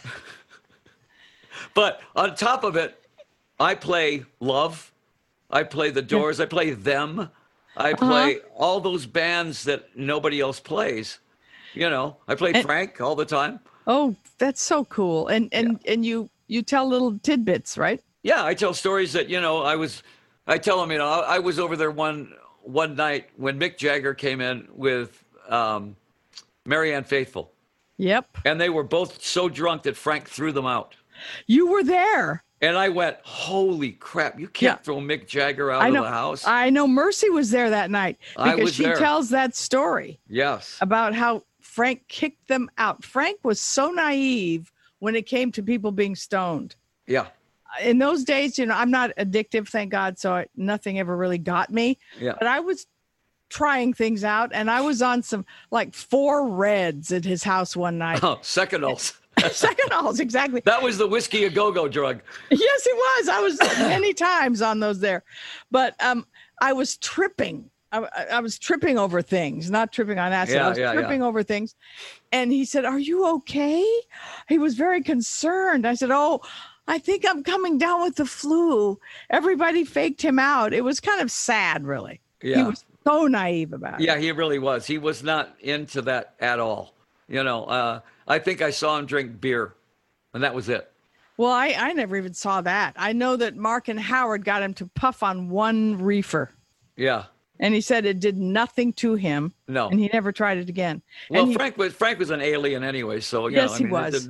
but on top of it, I play Love. I play The Doors. I play Them. I play all those bands that nobody else plays. I play Frank all the time. Oh, that's so cool. And you tell little tidbits, right? Yeah, I tell stories that, I tell them, I was over there one night when Mick Jagger came in with Marianne Faithfull. Yep. And they were both so drunk that Frank threw them out. You were there. And I went, holy crap, you can't throw Mick Jagger out of the house. I know Mercy was there that night because she there. tells that story. Yes. About how Frank kicked them out. Frank was so naive when it came to people being stoned. Yeah. In those days, I'm not addictive, thank God, so nothing ever really got me. Yeah. But I was trying things out, and I was on some 4 Reds at his house one night. Oh, Seconals. Seconals, exactly. That was the whiskey a go-go drug. Yes, it was. I was many times on those there. But I was tripping. I was tripping over things, not tripping on acid. I was tripping over things. And he said, "Are you okay?" He was very concerned. I said, "Oh, I think I'm coming down with the flu." Everybody faked him out. It was kind of sad, really. Yeah. He was so naive about it. Yeah, he really was. He was not into that at all. I think I saw him drink beer, and that was it. Well, I never even saw that. I know that Mark and Howard got him to puff on one reefer. Yeah. And he said it did nothing to him. No. And he never tried it again. Well, and Frank was an alien anyway, so he was.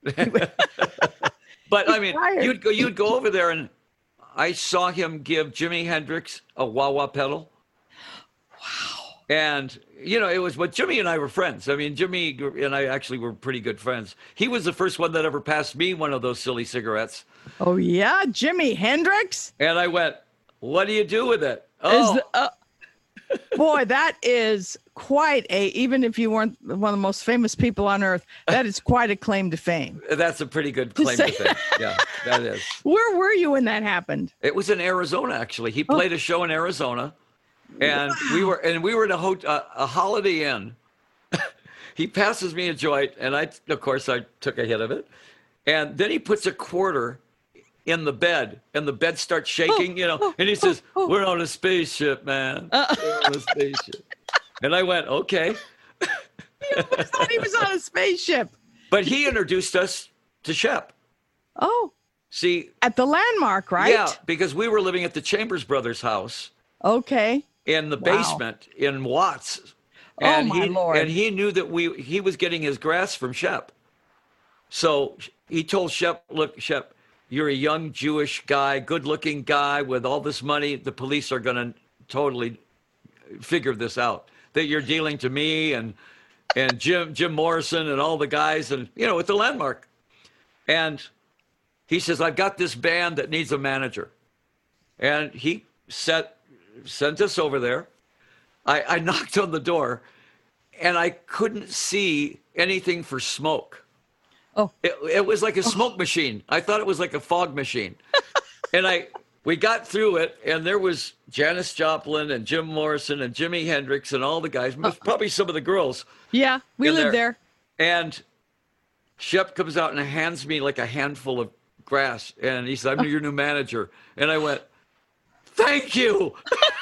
But I mean, you'd go over there, and I saw him give Jimi Hendrix a wah-wah pedal. Wow. And it was, but Jimmy and I were friends. I mean, Jimmy and I actually were pretty good friends. He was the first one that ever passed me one of those silly cigarettes. Oh yeah, Jimi Hendrix. And I went, "What do you do with it?" Oh. Boy, that is quite even if you weren't one of the most famous people on earth, that is quite a claim to fame. That's a pretty good claim to fame. Yeah, that is. Where were you when that happened? It was in Arizona, actually. He played a show in Arizona, and we were in a Holiday Inn. He passes me a joint, and I took a hit of it, and then he puts a quarter in the bed, and the bed starts shaking, and he says, "We're on a spaceship, man. We're on a spaceship." And I went, "Okay." He almost thought he was on a spaceship. But he introduced us to Shep. Oh. See. At the Landmark, right? Yeah, because we were living at the Chambers Brothers' house. Okay. In the basement in Watts. And my Lord. And he knew that he was getting his grass from Shep. So he told Shep, "Look, Shep, you're a young Jewish guy, good-looking guy with all this money. The police are going to totally figure this out. That you're dealing to me and Jim Morrison and all the guys and at the Landmark." And he says, "I've got this band that needs a manager." And he sent us over there. I knocked on the door, and I couldn't see anything for smoke. Oh, it was like a smoke machine. I thought it was like a fog machine. And we got through it, and there was Janis Joplin and Jim Morrison and Jimi Hendrix and all the guys, probably some of the girls. Yeah, we lived there. And Shep comes out and hands me like a handful of grass, and he said, "I'm your new manager." And I went, "Thank you."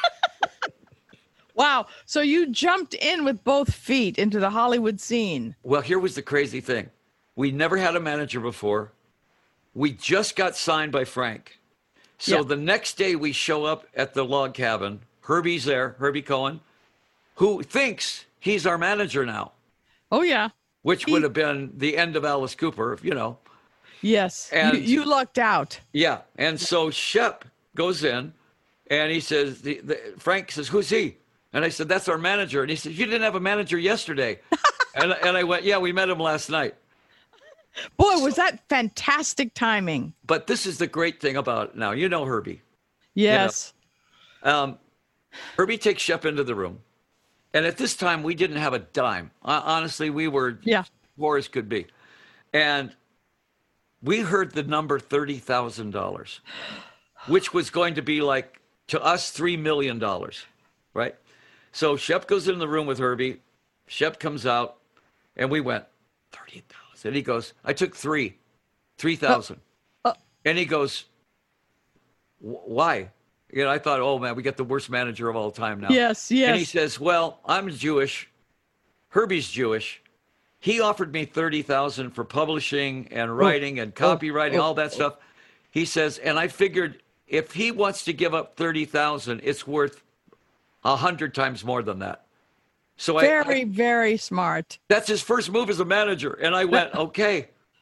Wow. So you jumped in with both feet into the Hollywood scene. Well, here was the crazy thing. We never had a manager before. We just got signed by Frank. So the next day we show up at the log cabin. Herbie's there, Herbie Cohen, who thinks he's our manager now. Oh, yeah. Which would have been the end of Alice Cooper, Yes. And you lucked out. Yeah. And so Shep goes in, and he says, Frank says, "Who's he?" And I said, "That's our manager." And he says, "You didn't have a manager yesterday." and I went, "Yeah, we met him last night." Boy, was that fantastic timing. But this is the great thing about it now. Herbie. Yes. Herbie takes Shep into the room. And at this time, we didn't have a dime. Honestly, we were poor as could be. And we heard the number $30,000, which was going to be like, to us, $3 million, right? So Shep goes in the room with Herbie. Shep comes out, and we went, 30,000. And he goes, "I took 3,000. And he goes, "Why?" I thought, "Oh, man, we got the worst manager of all time now." Yes. And he says, "Well, I'm Jewish. Herbie's Jewish. He offered me 30,000 for publishing and writing and copywriting, all that stuff." He says, "And I figured if he wants to give up 30,000, it's worth 100 times more than that." So very smart. That's his first move as a manager. And I went, "Okay."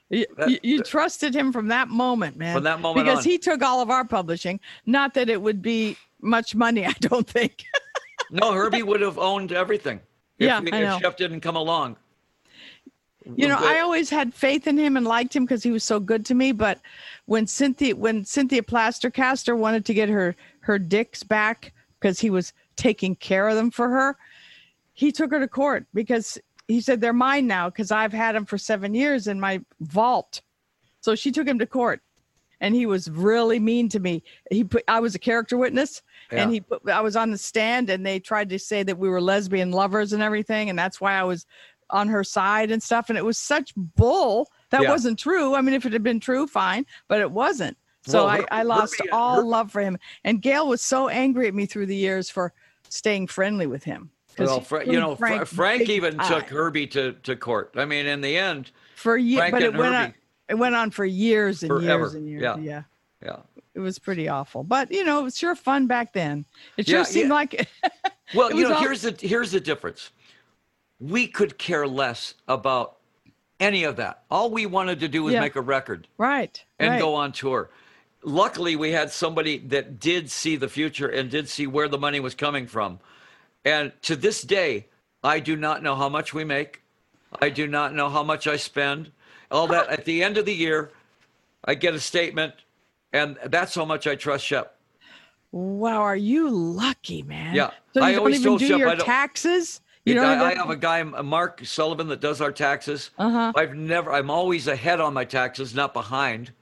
You trusted him from that moment, man. From that moment because on. he took all of our publishing. Not that it would be much money, I don't think. No, Herbie would have owned everything. I know. If Shep didn't come along. You know, I always had faith in him and liked him because he was so good to me. But when Cynthia Plastercaster wanted to get her dicks back because he was taking care of them for her, he took her to court because he said they're mine now because I've had them for 7 years in my vault. So she took him to court, and he was really mean to me. I was a character witness, and I was on the stand, and they tried to say that we were lesbian lovers and everything, and that's why I was on her side and stuff. And it was such bull that wasn't true. I mean, if it had been true, fine, but it wasn't. So I lost all love for him. And Gail was so angry at me through the years for staying friendly with him. Well, Frank even took Herbie to court. I mean, in the end, for years, but it went on for years and forever. Years and years. Yeah. It was pretty awful, but it was sure fun back then. It sure seemed like. Well, here's the difference. We could care less about any of that. All we wanted to do was make a record, and go on tour. Luckily, we had somebody that did see the future and did see where the money was coming from. And to this day, I do not know how much we make. I do not know how much I spend. All that at the end of the year, I get a statement, and that's how much I trust Shep. Wow, are you lucky, man? Yeah, so I you always don't even told do Shep your taxes. I have a guy, Mark Sullivan, that does our taxes. I'm always ahead on my taxes, not behind.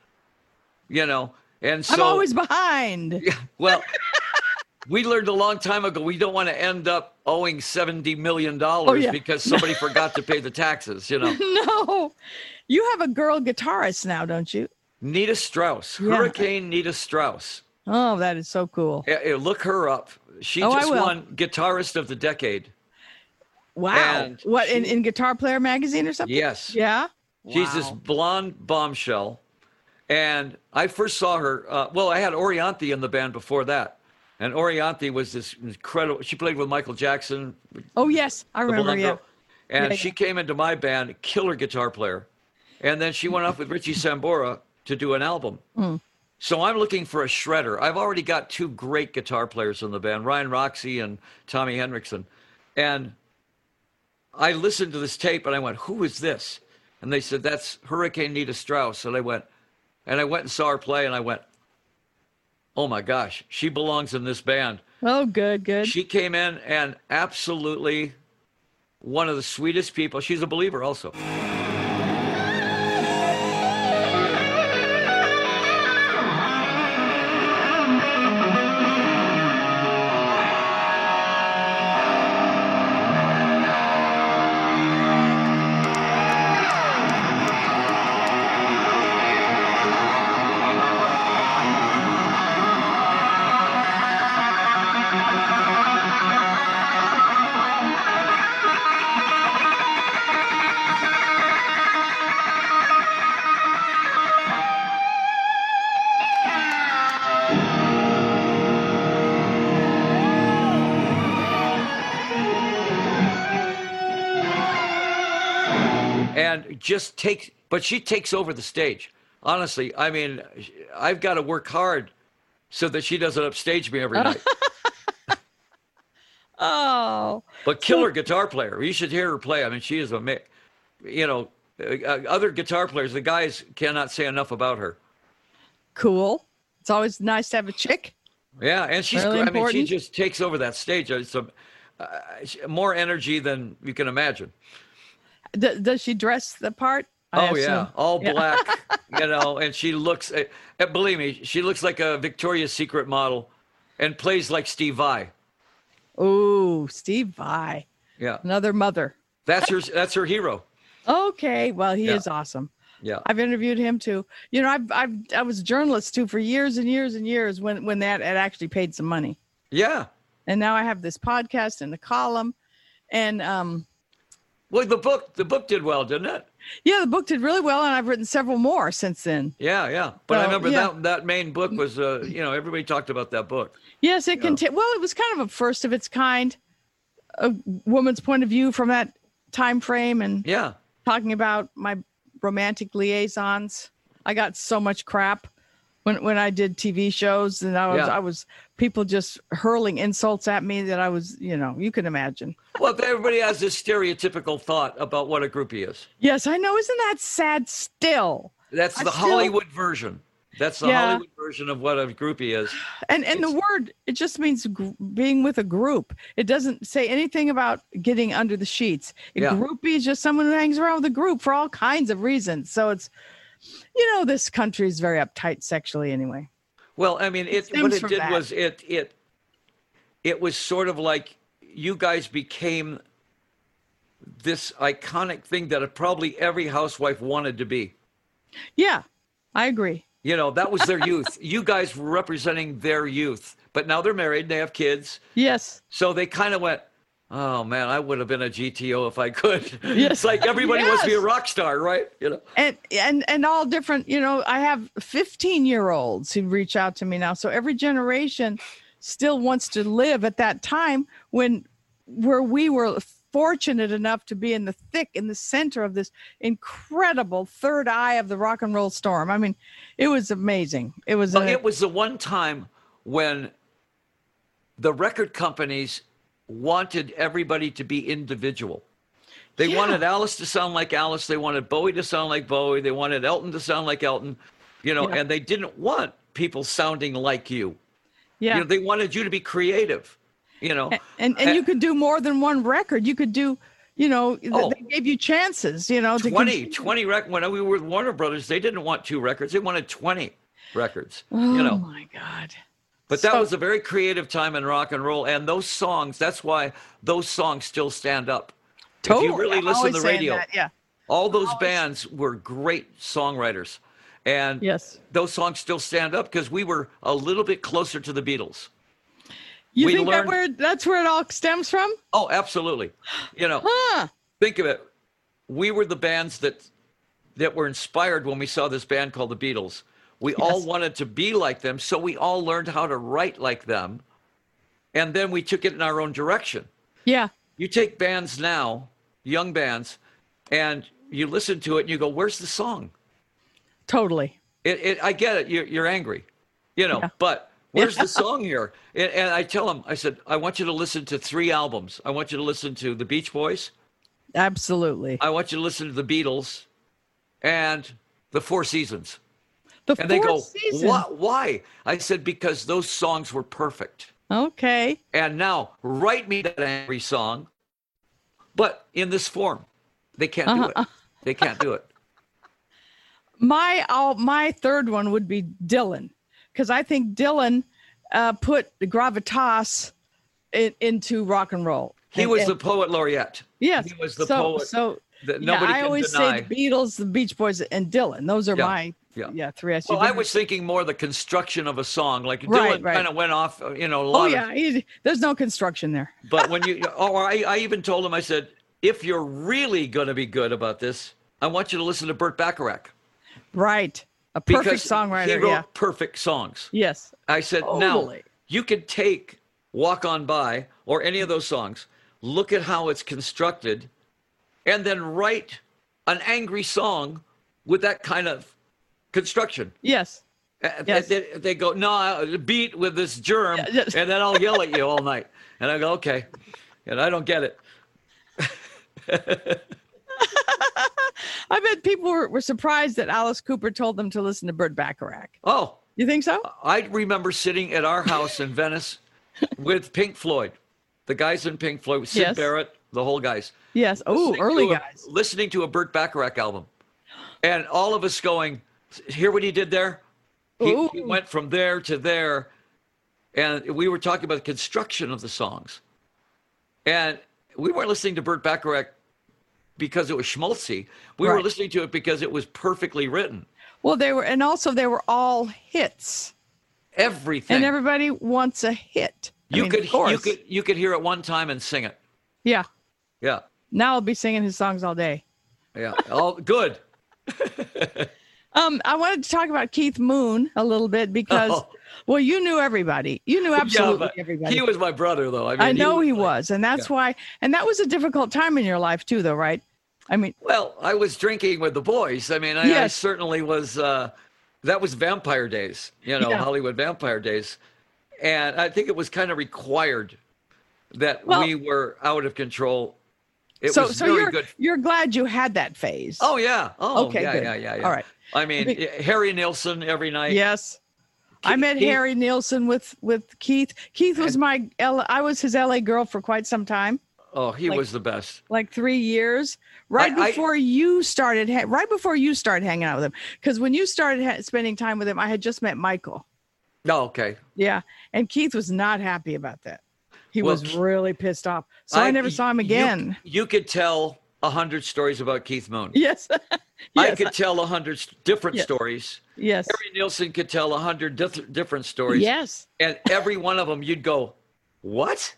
And so I'm always behind. Yeah, well. We learned a long time ago we don't want to end up owing $70 million because somebody forgot to pay the taxes, No. You have a girl guitarist now, don't you? Nita Strauss. Hurricane Nita Strauss. Oh, that is so cool. Look her up. She just won Guitarist of the Decade. Wow. And what, in Guitar Player magazine or something? Yes. Yeah? She's this blonde bombshell. And I first saw her, I had Orianthi in the band before that. And Orianthi was this incredible. She played with Michael Jackson. Oh, yes. I remember, yeah. And she came into my band, killer guitar player. And then she went off with Richie Sambora to do an album. So I'm looking for a shredder. I've already got 2 great guitar players in the band, Ryan Roxy and Tommy Henriksen. And I listened to this tape, and I went, who is this? And they said, that's Hurricane Nita Strauss. And I went and saw her play, and I went, oh my gosh, she belongs in this band. Oh, good. She came in and absolutely one of the sweetest people. She's a believer also. But she takes over the stage. Honestly, I mean, I've got to work hard so that she doesn't upstage me every night. Oh. But killer guitar player. You should hear her play. I mean, she is other guitar players, the guys cannot say enough about her. Cool. It's always nice to have a chick. Yeah, and she's really important. she just takes over that stage. It's more energy than you can imagine. Does she dress the part? All black, and she looks, believe me, she looks like a Victoria's Secret model and plays like Steve Vai. Oh, Steve Vai. Yeah. Another mother. That's her hero. Okay. Well, he is awesome. Yeah. I've interviewed him too. I was a journalist too for years and years and years when that had actually paid some money. Yeah. And now I have this podcast and a column and, well, the book did well, didn't it? Yeah, the book did really well, and I've written several more since then. Yeah. But I remember that main book was, everybody talked about that book. Yes, it contained. Well, it was kind of a first of its kind, a woman's point of view from that time frame, and talking about my romantic liaisons. I got so much crap when I did TV shows, and I was people just hurling insults at me that I was, you can imagine. Well, everybody has this stereotypical thought about what a groupie is. Yes, I know. Isn't that sad still? That's the Hollywood version. That's the Hollywood version of what a groupie is. And the word, it just means being with a group. It doesn't say anything about getting under the sheets. A groupie is just someone who hangs around with a group for all kinds of reasons. So it's, this country is very uptight sexually anyway. Well, I mean, what it did was it was sort of like you guys became this iconic thing that probably every housewife wanted to be. Yeah, I agree. That was their youth. You guys were representing their youth, but now they're married, they have kids. Yes. So they kind of went, oh man, I would have been a GTO if I could. Yes. It's like everybody wants to be a rock star, right? And all different, I have 15-year-olds who reach out to me now. So every generation still wants to live at that time where we were fortunate enough to be in the center of this incredible third eye of the rock and roll storm. I mean, it was amazing. It was the one time when the record companies wanted everybody to be individual. They wanted Alice to sound like Alice. They wanted Bowie to sound like Bowie. They wanted Elton to sound like Elton, and they didn't want people sounding like you. Yeah. They wanted you to be creative. And you could do more than one record. You could do, they gave you chances, 20 records. When we were with Warner Brothers, they didn't want 2 records. They wanted 20 records, Oh my God. But that was a very creative time in rock and roll. And those songs, that's why those songs still stand up. Totally. If you really listen to the radio, that, all those bands were great songwriters. And those songs still stand up because we were a little bit closer to the Beatles. You think that's where it all stems from? Oh, absolutely. Think of it. We were the bands that were inspired when we saw this band called the Beatles. We all wanted to be like them, so we all learned how to write like them, and then we took it in our own direction. Yeah. You take bands now, young bands, and you listen to it and you go, where's the song? Totally. I get it. You're angry, but where's the song here? And I tell them, I said, I want you to listen to 3 albums. I want you to listen to the Beach Boys. Absolutely. I want you to listen to the Beatles and the Four Seasons. And they go, why? I said, because those songs were perfect. Okay. And now write me that angry song, but in this form. They can't do it. They can't do it. My third one would be Dylan, because I think Dylan put the gravitas into rock and roll. He was the poet laureate. Yes. He was the poet. So that nobody I can always deny. say the Beatles, the Beach Boys, and Dylan. Those are my 3 Well, I was thinking more the construction of a song. Like Dylan kind of went off, a lot there's no construction there. But when I even told him, I said, if you're really going to be good about this, I want you to listen to Burt Bacharach. Right. A perfect songwriter. He wrote perfect songs. Yes. I said, now you could take Walk On By or any of those songs, look at how it's constructed, and then write an angry song with that kind of construction. Yes. They go, no, beat with this germ, and then I'll yell at you all night. And I go, okay. And I don't get it. I bet people were surprised that Alice Cooper told them to listen to Burt Bacharach. Oh. You think so? I remember sitting at our house in Venice with Pink Floyd. The guys in Pink Floyd, Syd Barrett, the whole guys. Yes. Oh, early guys. Listening to a Burt Bacharach album. And all of us going, hear what he did there? He went from there to there. And we were talking about the construction of the songs. And we weren't listening to Burt Bacharach because it was schmaltzy. We were listening to it because it was perfectly written. Well, they were all hits. Everything. And everybody wants a hit. You could hear it one time and sing it. Yeah. Yeah. Now I'll be singing his songs all day. Yeah. Oh, good. I wanted to talk about Keith Moon a little bit because, well, you knew everybody. You knew absolutely everybody. He was my brother, though. I know he was. And that's why. And that was a difficult time in your life, too, though, right? I mean, Well, I was drinking with the boys. I mean, I Yes. certainly was. That was vampire days, Yeah. Hollywood vampire days. And I think it was kind of required that Well- we were out of control. It so was very you're good. you're glad you had that phase. Oh, yeah. Oh, Okay, yeah, good. yeah. All right. I mean, Harry Nilsson every night. Yes. I met Keith- Harry Nilsson with Keith. Keith was I was his LA girl for quite some time, Oh, he Like- was the best. like 3 years. Right I- before you started hanging out with him. Because when you started spending time with him, I had just met Michael. Oh, okay. Yeah. And Keith was not happy about that. He Well, was really pissed off. So I never saw him again. You could tell 100 stories about Keith Moon. Yes. I Yes. could tell 100 different Yes. stories. Yes. Harry Nilsson could tell 100 different stories. Yes. And every one of them, you'd go, what?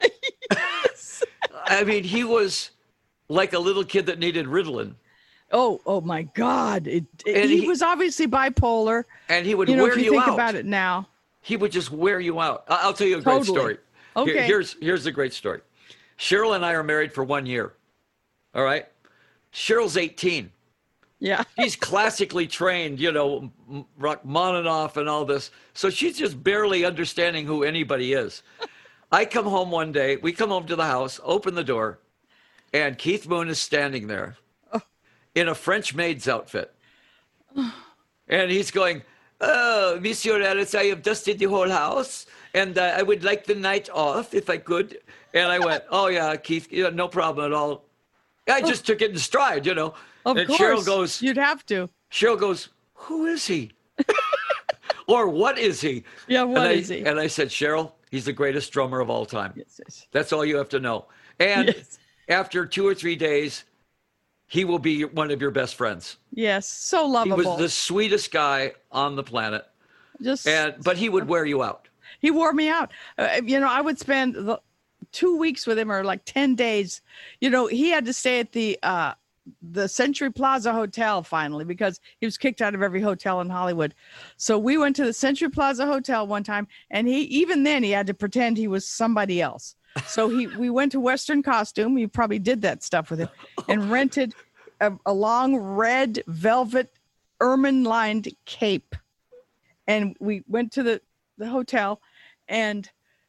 I mean, he was like a little kid that needed Ritalin. Oh my God. And He was obviously bipolar. And he would You know, wear if you you think out. about it now. He would just wear you out. I'll tell you a great Totally. story. Okay. Here's a great story. Cheryl and I are married for 1 year. All right. Cheryl's 18. Yeah. She's classically trained, Rachmaninoff and all this. So she's just barely understanding who anybody is. I come home one day. We come home to the house, open the door, and Keith Moon is standing there in a French maid's outfit. And he's going, "Oh, Monsieur Alice, I have dusted the whole house, and I would like the night off if I could." And I went, "Oh, yeah, Keith, no problem at all." I just took it in stride, Of and course. Cheryl goes, You'd have to. "Who is he?" Or what is he? Yeah, what and is he? And I said, "Cheryl, he's the greatest drummer of all time. Yes. That's all you have to know." And Yes. after 2 or 3 days, he will be one of your best friends. Yes. So He lovable. was the sweetest guy on the planet. Just But he would wear you out. he wore me out. I would spend 2 weeks with him or like 10 days. He had to stay at the Century Plaza Hotel finally because he was kicked out of every hotel in Hollywood. So we went to the Century Plaza Hotel one time, and he had to pretend he was somebody else. So we went to Western Costume. You probably did that stuff with him, and rented a long red velvet ermine-lined cape. And we went to the hotel, and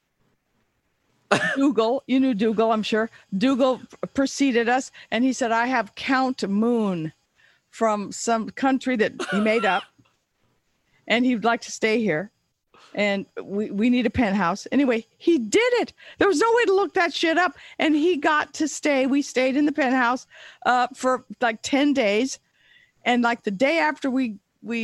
Dougal, you knew Dougal, I'm sure. Dougal preceded us, and he said, "I have Count Moon from some country that he made up, and he'd like to stay here. And we need a penthouse." Anyway, he did it. There was no way to look that shit up. And he got to stay. We stayed in the penthouse for like 10 days. And like the day after we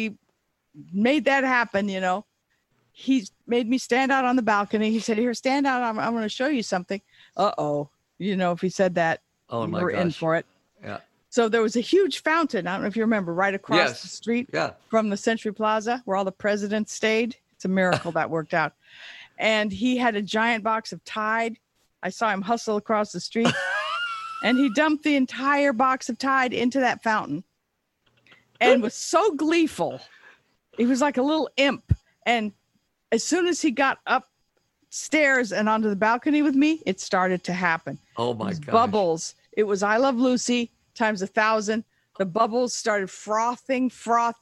made that happen, he made me stand out on the balcony. He said, "Here, stand out. I'm going to show you something." Uh-oh. If he said that, Oh, my we're in gosh. for it. Yeah. So there was a huge fountain. I don't know if you remember, right across Yes. the street Yeah. from the Century Plaza where all the presidents stayed. It's a miracle that worked out. And he had a giant box of Tide. I saw him hustle across the street, and he dumped the entire box of Tide into that fountain and was so gleeful. He was like a little imp. And as soon as he got upstairs and onto the balcony with me, it started to happen. Oh, my These gosh. bubbles. It was I Love Lucy times 1,000. The bubbles started frothing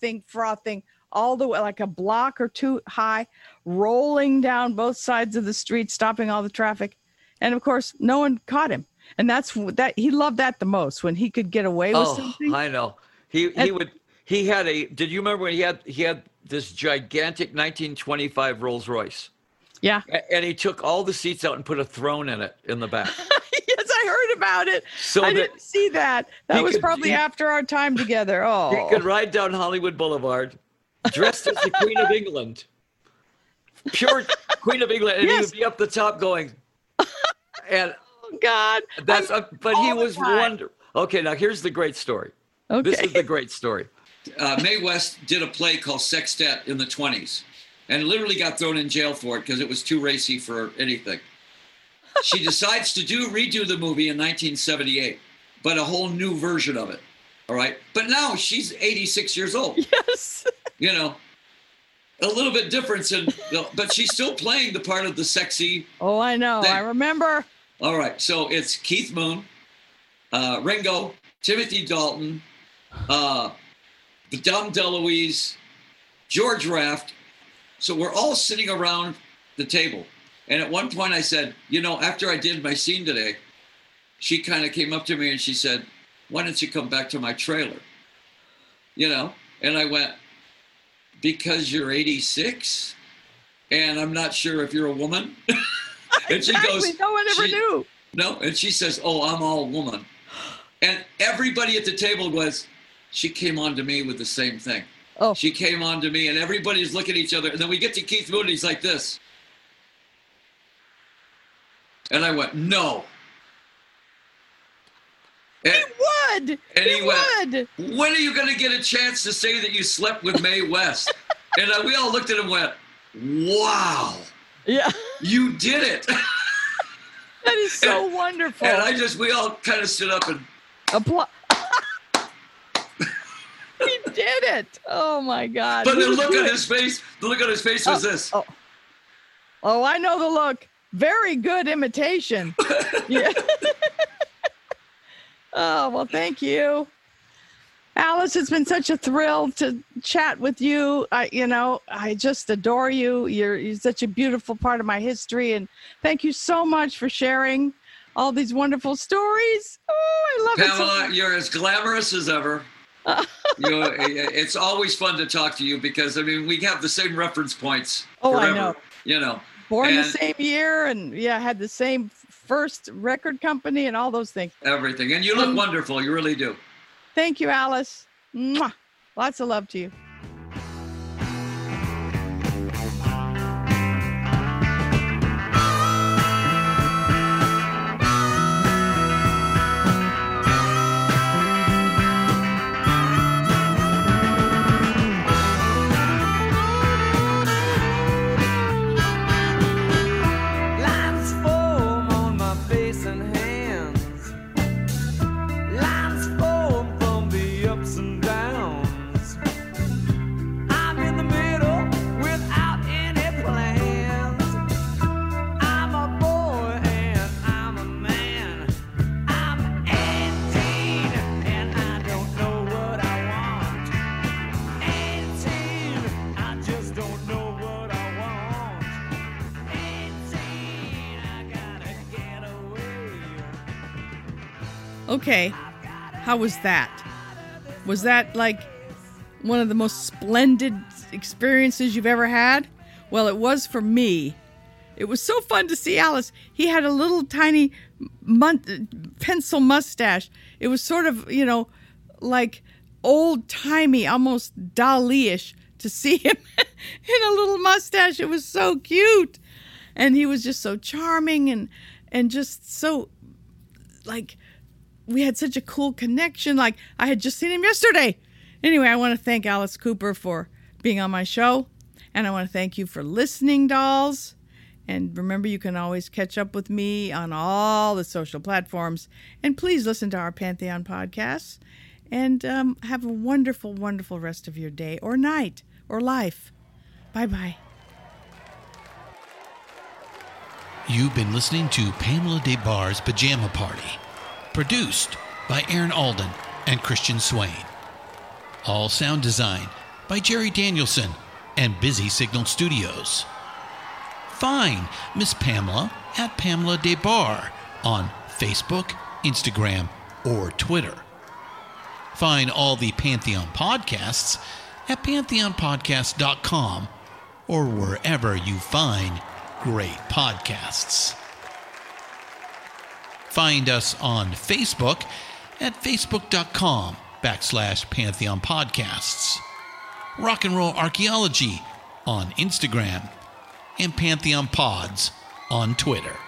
all the way, like a block or two high, rolling down both sides of the street, stopping all the traffic. And of course, no one caught him. And he loved that the most, when he could get away with something. I know. Did you remember when he had this gigantic 1925 Rolls Royce? Yeah. And he took all the seats out and put a throne in it in the back. Yes, I heard about it. So I that didn't see that. That he was could- probably he- after our time together. Oh, He could ride down Hollywood Boulevard dressed as the Queen of England. Pure Queen of England. And he Yes. would be up the top going. And God. but he all the was time. wonderful. Okay, now here's the great story. Okay. This is the great story. Mae West did a play called Sextet in the 20s and literally got thrown in jail for it because it was too racy for anything. She decides to redo the movie in 1978, but a whole new version of it. All right. But now she's 86 years old. Yes. A little bit different, but she's still playing the part of the sexy. Oh, I know. Thing. I remember. All right. So it's Keith Moon, Ringo, Timothy Dalton, the Dom DeLuise, George Raft. So we're all sitting around the table. And at one point I said, after I did my scene today, she kind of came up to me and she said, why don't you come back to my trailer? And I went, because you're 86 and I'm not sure if you're a woman. And she goes, no one ever knew. No. And she says, oh, I'm all woman. And everybody at the table she came on to me with the same thing. Oh. She came on to me and everybody's looking at each other. And then we get to Keith Moon and he's like this. And I went, no. And, he would. And he went, when are you going to get a chance to say that you slept with Mae West? And we all looked at him and went, wow. Yeah. You did it. That is so wonderful. And we all kind of stood up and applaud. He did it. Oh my God. But the look on his face was this. Oh, I know the look. Very good imitation. Yeah. Oh, well, thank you. Alice, it's been such a thrill to chat with you. I just adore you. You're such a beautiful part of my history. And thank you so much for sharing all these wonderful stories. Oh, I love Pamela, it. you're as glamorous as ever. It's always fun to talk to you because, we have the same reference points forever. I know. Born the same year and, had the same first record company and all those things. Everything. And you look wonderful. You really do. Thank you, Alice. Mwah. Lots of love to you. Okay, how was that? Was that like one of the most splendid experiences you've ever had? Well, it was for me. It was so fun to see Alice. He had a little tiny pencil mustache. It was sort of, like old-timey, almost Dali-ish to see him in a little mustache. It was so cute. And he was just so charming and just so, like, we had such a cool connection. Like, I had just seen him yesterday. Anyway, I want to thank Alice Cooper for being on my show. And I want to thank you for listening, dolls. And remember, you can always catch up with me on all the social platforms. And please listen to our Pantheon podcasts. And have a wonderful, wonderful rest of your day or night or life. Bye-bye. You've been listening to Pamela Des Barres' Pajama Party. Produced by Aaron Alden and Christian Swain. All sound design by Jerry Danielson and Busy Signal Studios. Find Miss Pamela at Pamela Des Barres on Facebook, Instagram, or Twitter. Find all the Pantheon podcasts at pantheonpodcast.com or wherever you find great podcasts. Find us on Facebook at facebook.com/Pantheon Podcasts. Rock and Roll Archaeology on Instagram and Pantheon Pods on Twitter.